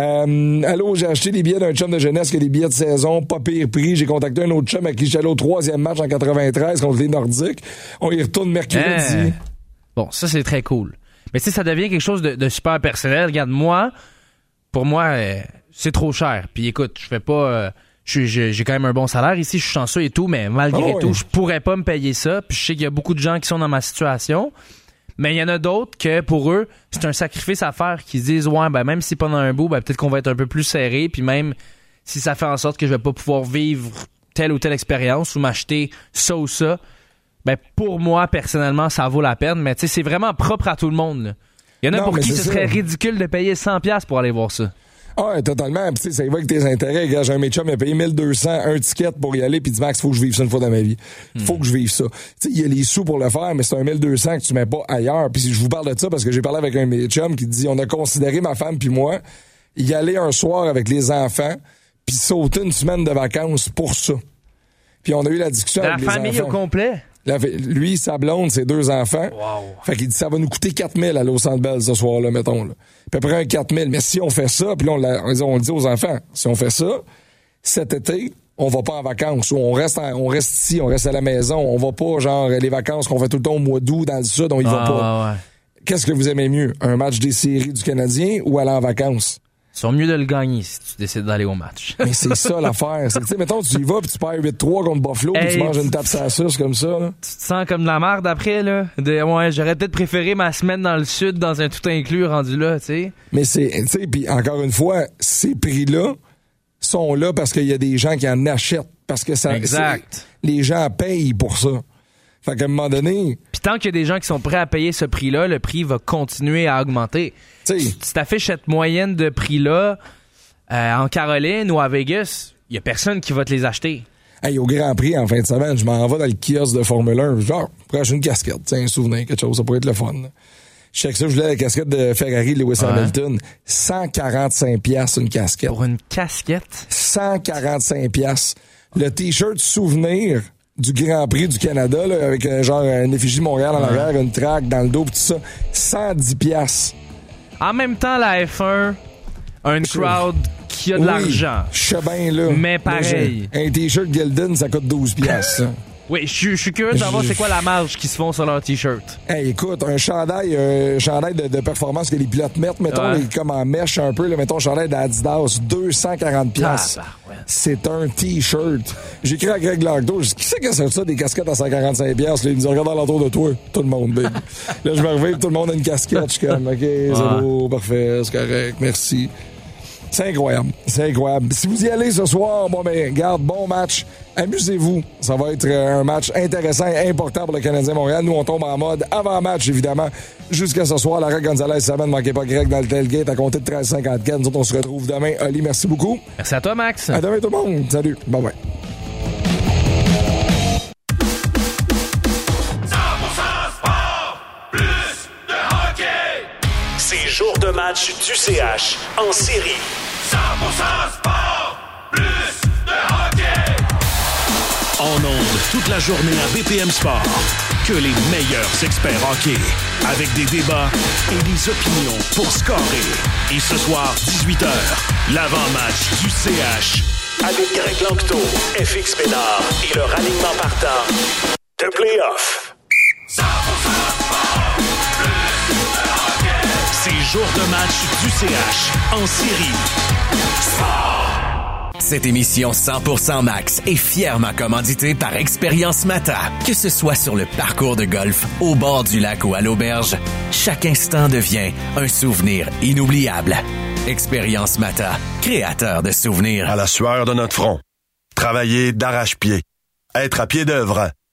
Allô, j'ai acheté des billets d'un chum de jeunesse qui a des billets de saison, pas pire prix. J'ai contacté un autre chum avec qui j'allais au 3e match en 93 contre les Nordiques. On y retourne mercredi. Bon, ça, c'est très cool. Mais tu sais, ça devient quelque chose de super personnel. Regarde, pour moi, c'est trop cher. Puis écoute, je fais pas... J'ai quand même un bon salaire ici, je suis chanceux et tout, mais malgré tout, je pourrais pas me payer ça. Puis je sais qu'il y a beaucoup de gens qui sont dans ma situation. Mais il y en a d'autres que, pour eux, c'est un sacrifice à faire, qui se disent, ouais, ben même si pendant un bout, ben peut-être qu'on va être un peu plus serré. Puis même si ça fait en sorte que je vais pas pouvoir vivre telle ou telle expérience ou m'acheter ça ou ça, ben pour moi, personnellement, ça vaut la peine. Mais tu sais, c'est vraiment propre à tout le monde, là. Il y en a pour qui ce serait ridicule de payer 100$ pour aller voir ça. Ah, totalement. Puis, tu sais, ça y va avec tes intérêts. Regarde, j'ai un chum, il a payé 1200, un ticket pour y aller, puis il dit, Max, faut que je vive ça une fois dans ma vie. Faut que je vive ça. Tu sais, il y a les sous pour le faire, mais c'est un 1200 que tu mets pas ailleurs. Puis, je vous parle de ça parce que j'ai parlé avec un de mes chums qui dit, on a considéré, ma femme puis moi, y aller un soir avec les enfants, puis sauter une semaine de vacances pour ça. Puis, on a eu la discussion avec les enfants. La famille au complet? Lui, sa blonde, ses 2 enfants. Wow. Fait qu'il dit, ça va nous coûter 4 000 aller au Centre Bell ce soir-là, mettons, là. Puis après un 4 000. Mais si on fait ça, puis là, on dit aux enfants, si on fait ça, cet été, on va pas en vacances. Ou on reste ici, on reste à la maison. On va pas, genre, les vacances qu'on fait tout le temps au mois d'août dans le sud, on y va pas. Ouais. Qu'est-ce que vous aimez mieux? Un match des séries du Canadien ou aller en vacances? Ils sont mieux de le gagner si tu décides d'aller au match. Mais c'est ça l'affaire. C'est que, tu sais, mettons, tu y vas puis tu perds 8-3 contre Buffalo puis tu manges une tape sur la sauce comme ça, là. Tu te sens comme de la merde après, là. Ouais, j'aurais peut-être préféré ma semaine dans le sud dans un tout inclus rendu là, tu sais. Mais tu sais, puis encore une fois, ces prix-là sont là parce qu'il y a des gens qui en achètent. Parce que ça. Exact. Les gens payent pour ça. Fait qu'à un moment donné... Puis tant qu'il y a des gens qui sont prêts à payer ce prix-là, le prix va continuer à augmenter. Si t'affiches cette moyenne de prix-là en Caroline ou à Vegas, il y a personne qui va te les acheter. Hey, au Grand Prix, en fin de semaine, je m'en vais dans le kiosque de Formule 1. Genre, pour acheter une casquette, t'sais, un souvenir, quelque chose, ça pourrait être le fun. Je sais que ça, je voulais la casquette de Ferrari Lewis Hamilton. 145$ une casquette. Pour une casquette? 145$. Le T-shirt souvenir du Grand Prix du Canada, là, avec genre une effigie de Montréal en arrière, une traque dans le dos, pis tout ça, 110$. En même temps, la F1 a une crowd qui a de l'argent. Je sais bien, là. Mais pareil. Un T-shirt Gildan, ça coûte 12$. Oui, je suis curieux de savoir c'est quoi la marge qu'ils se font sur leur T-shirt. Hey, écoute, un chandail de performance que les pilotes mettent, mettons, comme en mèche un peu, là, mettons, un chandail d'Adidas, 240$. C'est un T-shirt. J'ai écrit à Greg Lardo, je dis, qui c'est qui a ça, des casquettes à 145$? Là, il me dit, regarde l'entour de toi. Tout le monde, baby. Là, je me réveille, tout le monde a une casquette. Je suis comme, OK, c'est beau, parfait, c'est correct, merci. C'est incroyable. C'est incroyable. Si vous y allez ce soir, bon, ben, garde, bon match. Amusez-vous. Ça va être un match intéressant et important pour le Canadien Montréal. Nous, on tombe en mode avant-match, évidemment. Jusqu'à ce soir, Lara Gonzalez, ça ne manquez pas Greg dans le tailgate à compter de 13h54. Nous autres, on se retrouve demain. Oli, merci beaucoup. Merci à toi, Max. À demain, tout le monde. Salut. Bye-bye. C'est jour de match du CH en série. 100% sport, plus de hockey. En ondes toute la journée à BPM Sport. Que les meilleurs experts hockey. Avec des débats et des opinions pour scorer. Et ce soir, 18h, l'avant-match du CH. Avec Greg Lanctot, FX Bédard et leur alignement partant de play-off. 100% sport, plus de hockey. C'est jour de match du CH en série. Cette émission 100% Max est fièrement commanditée par Expérience Mata. Que ce soit sur le parcours de golf, au bord du lac ou à l'auberge, chaque instant devient un souvenir inoubliable. Expérience Mata, créateur de souvenirs. À la sueur de notre front, travailler d'arrache-pied, être à pied d'œuvre,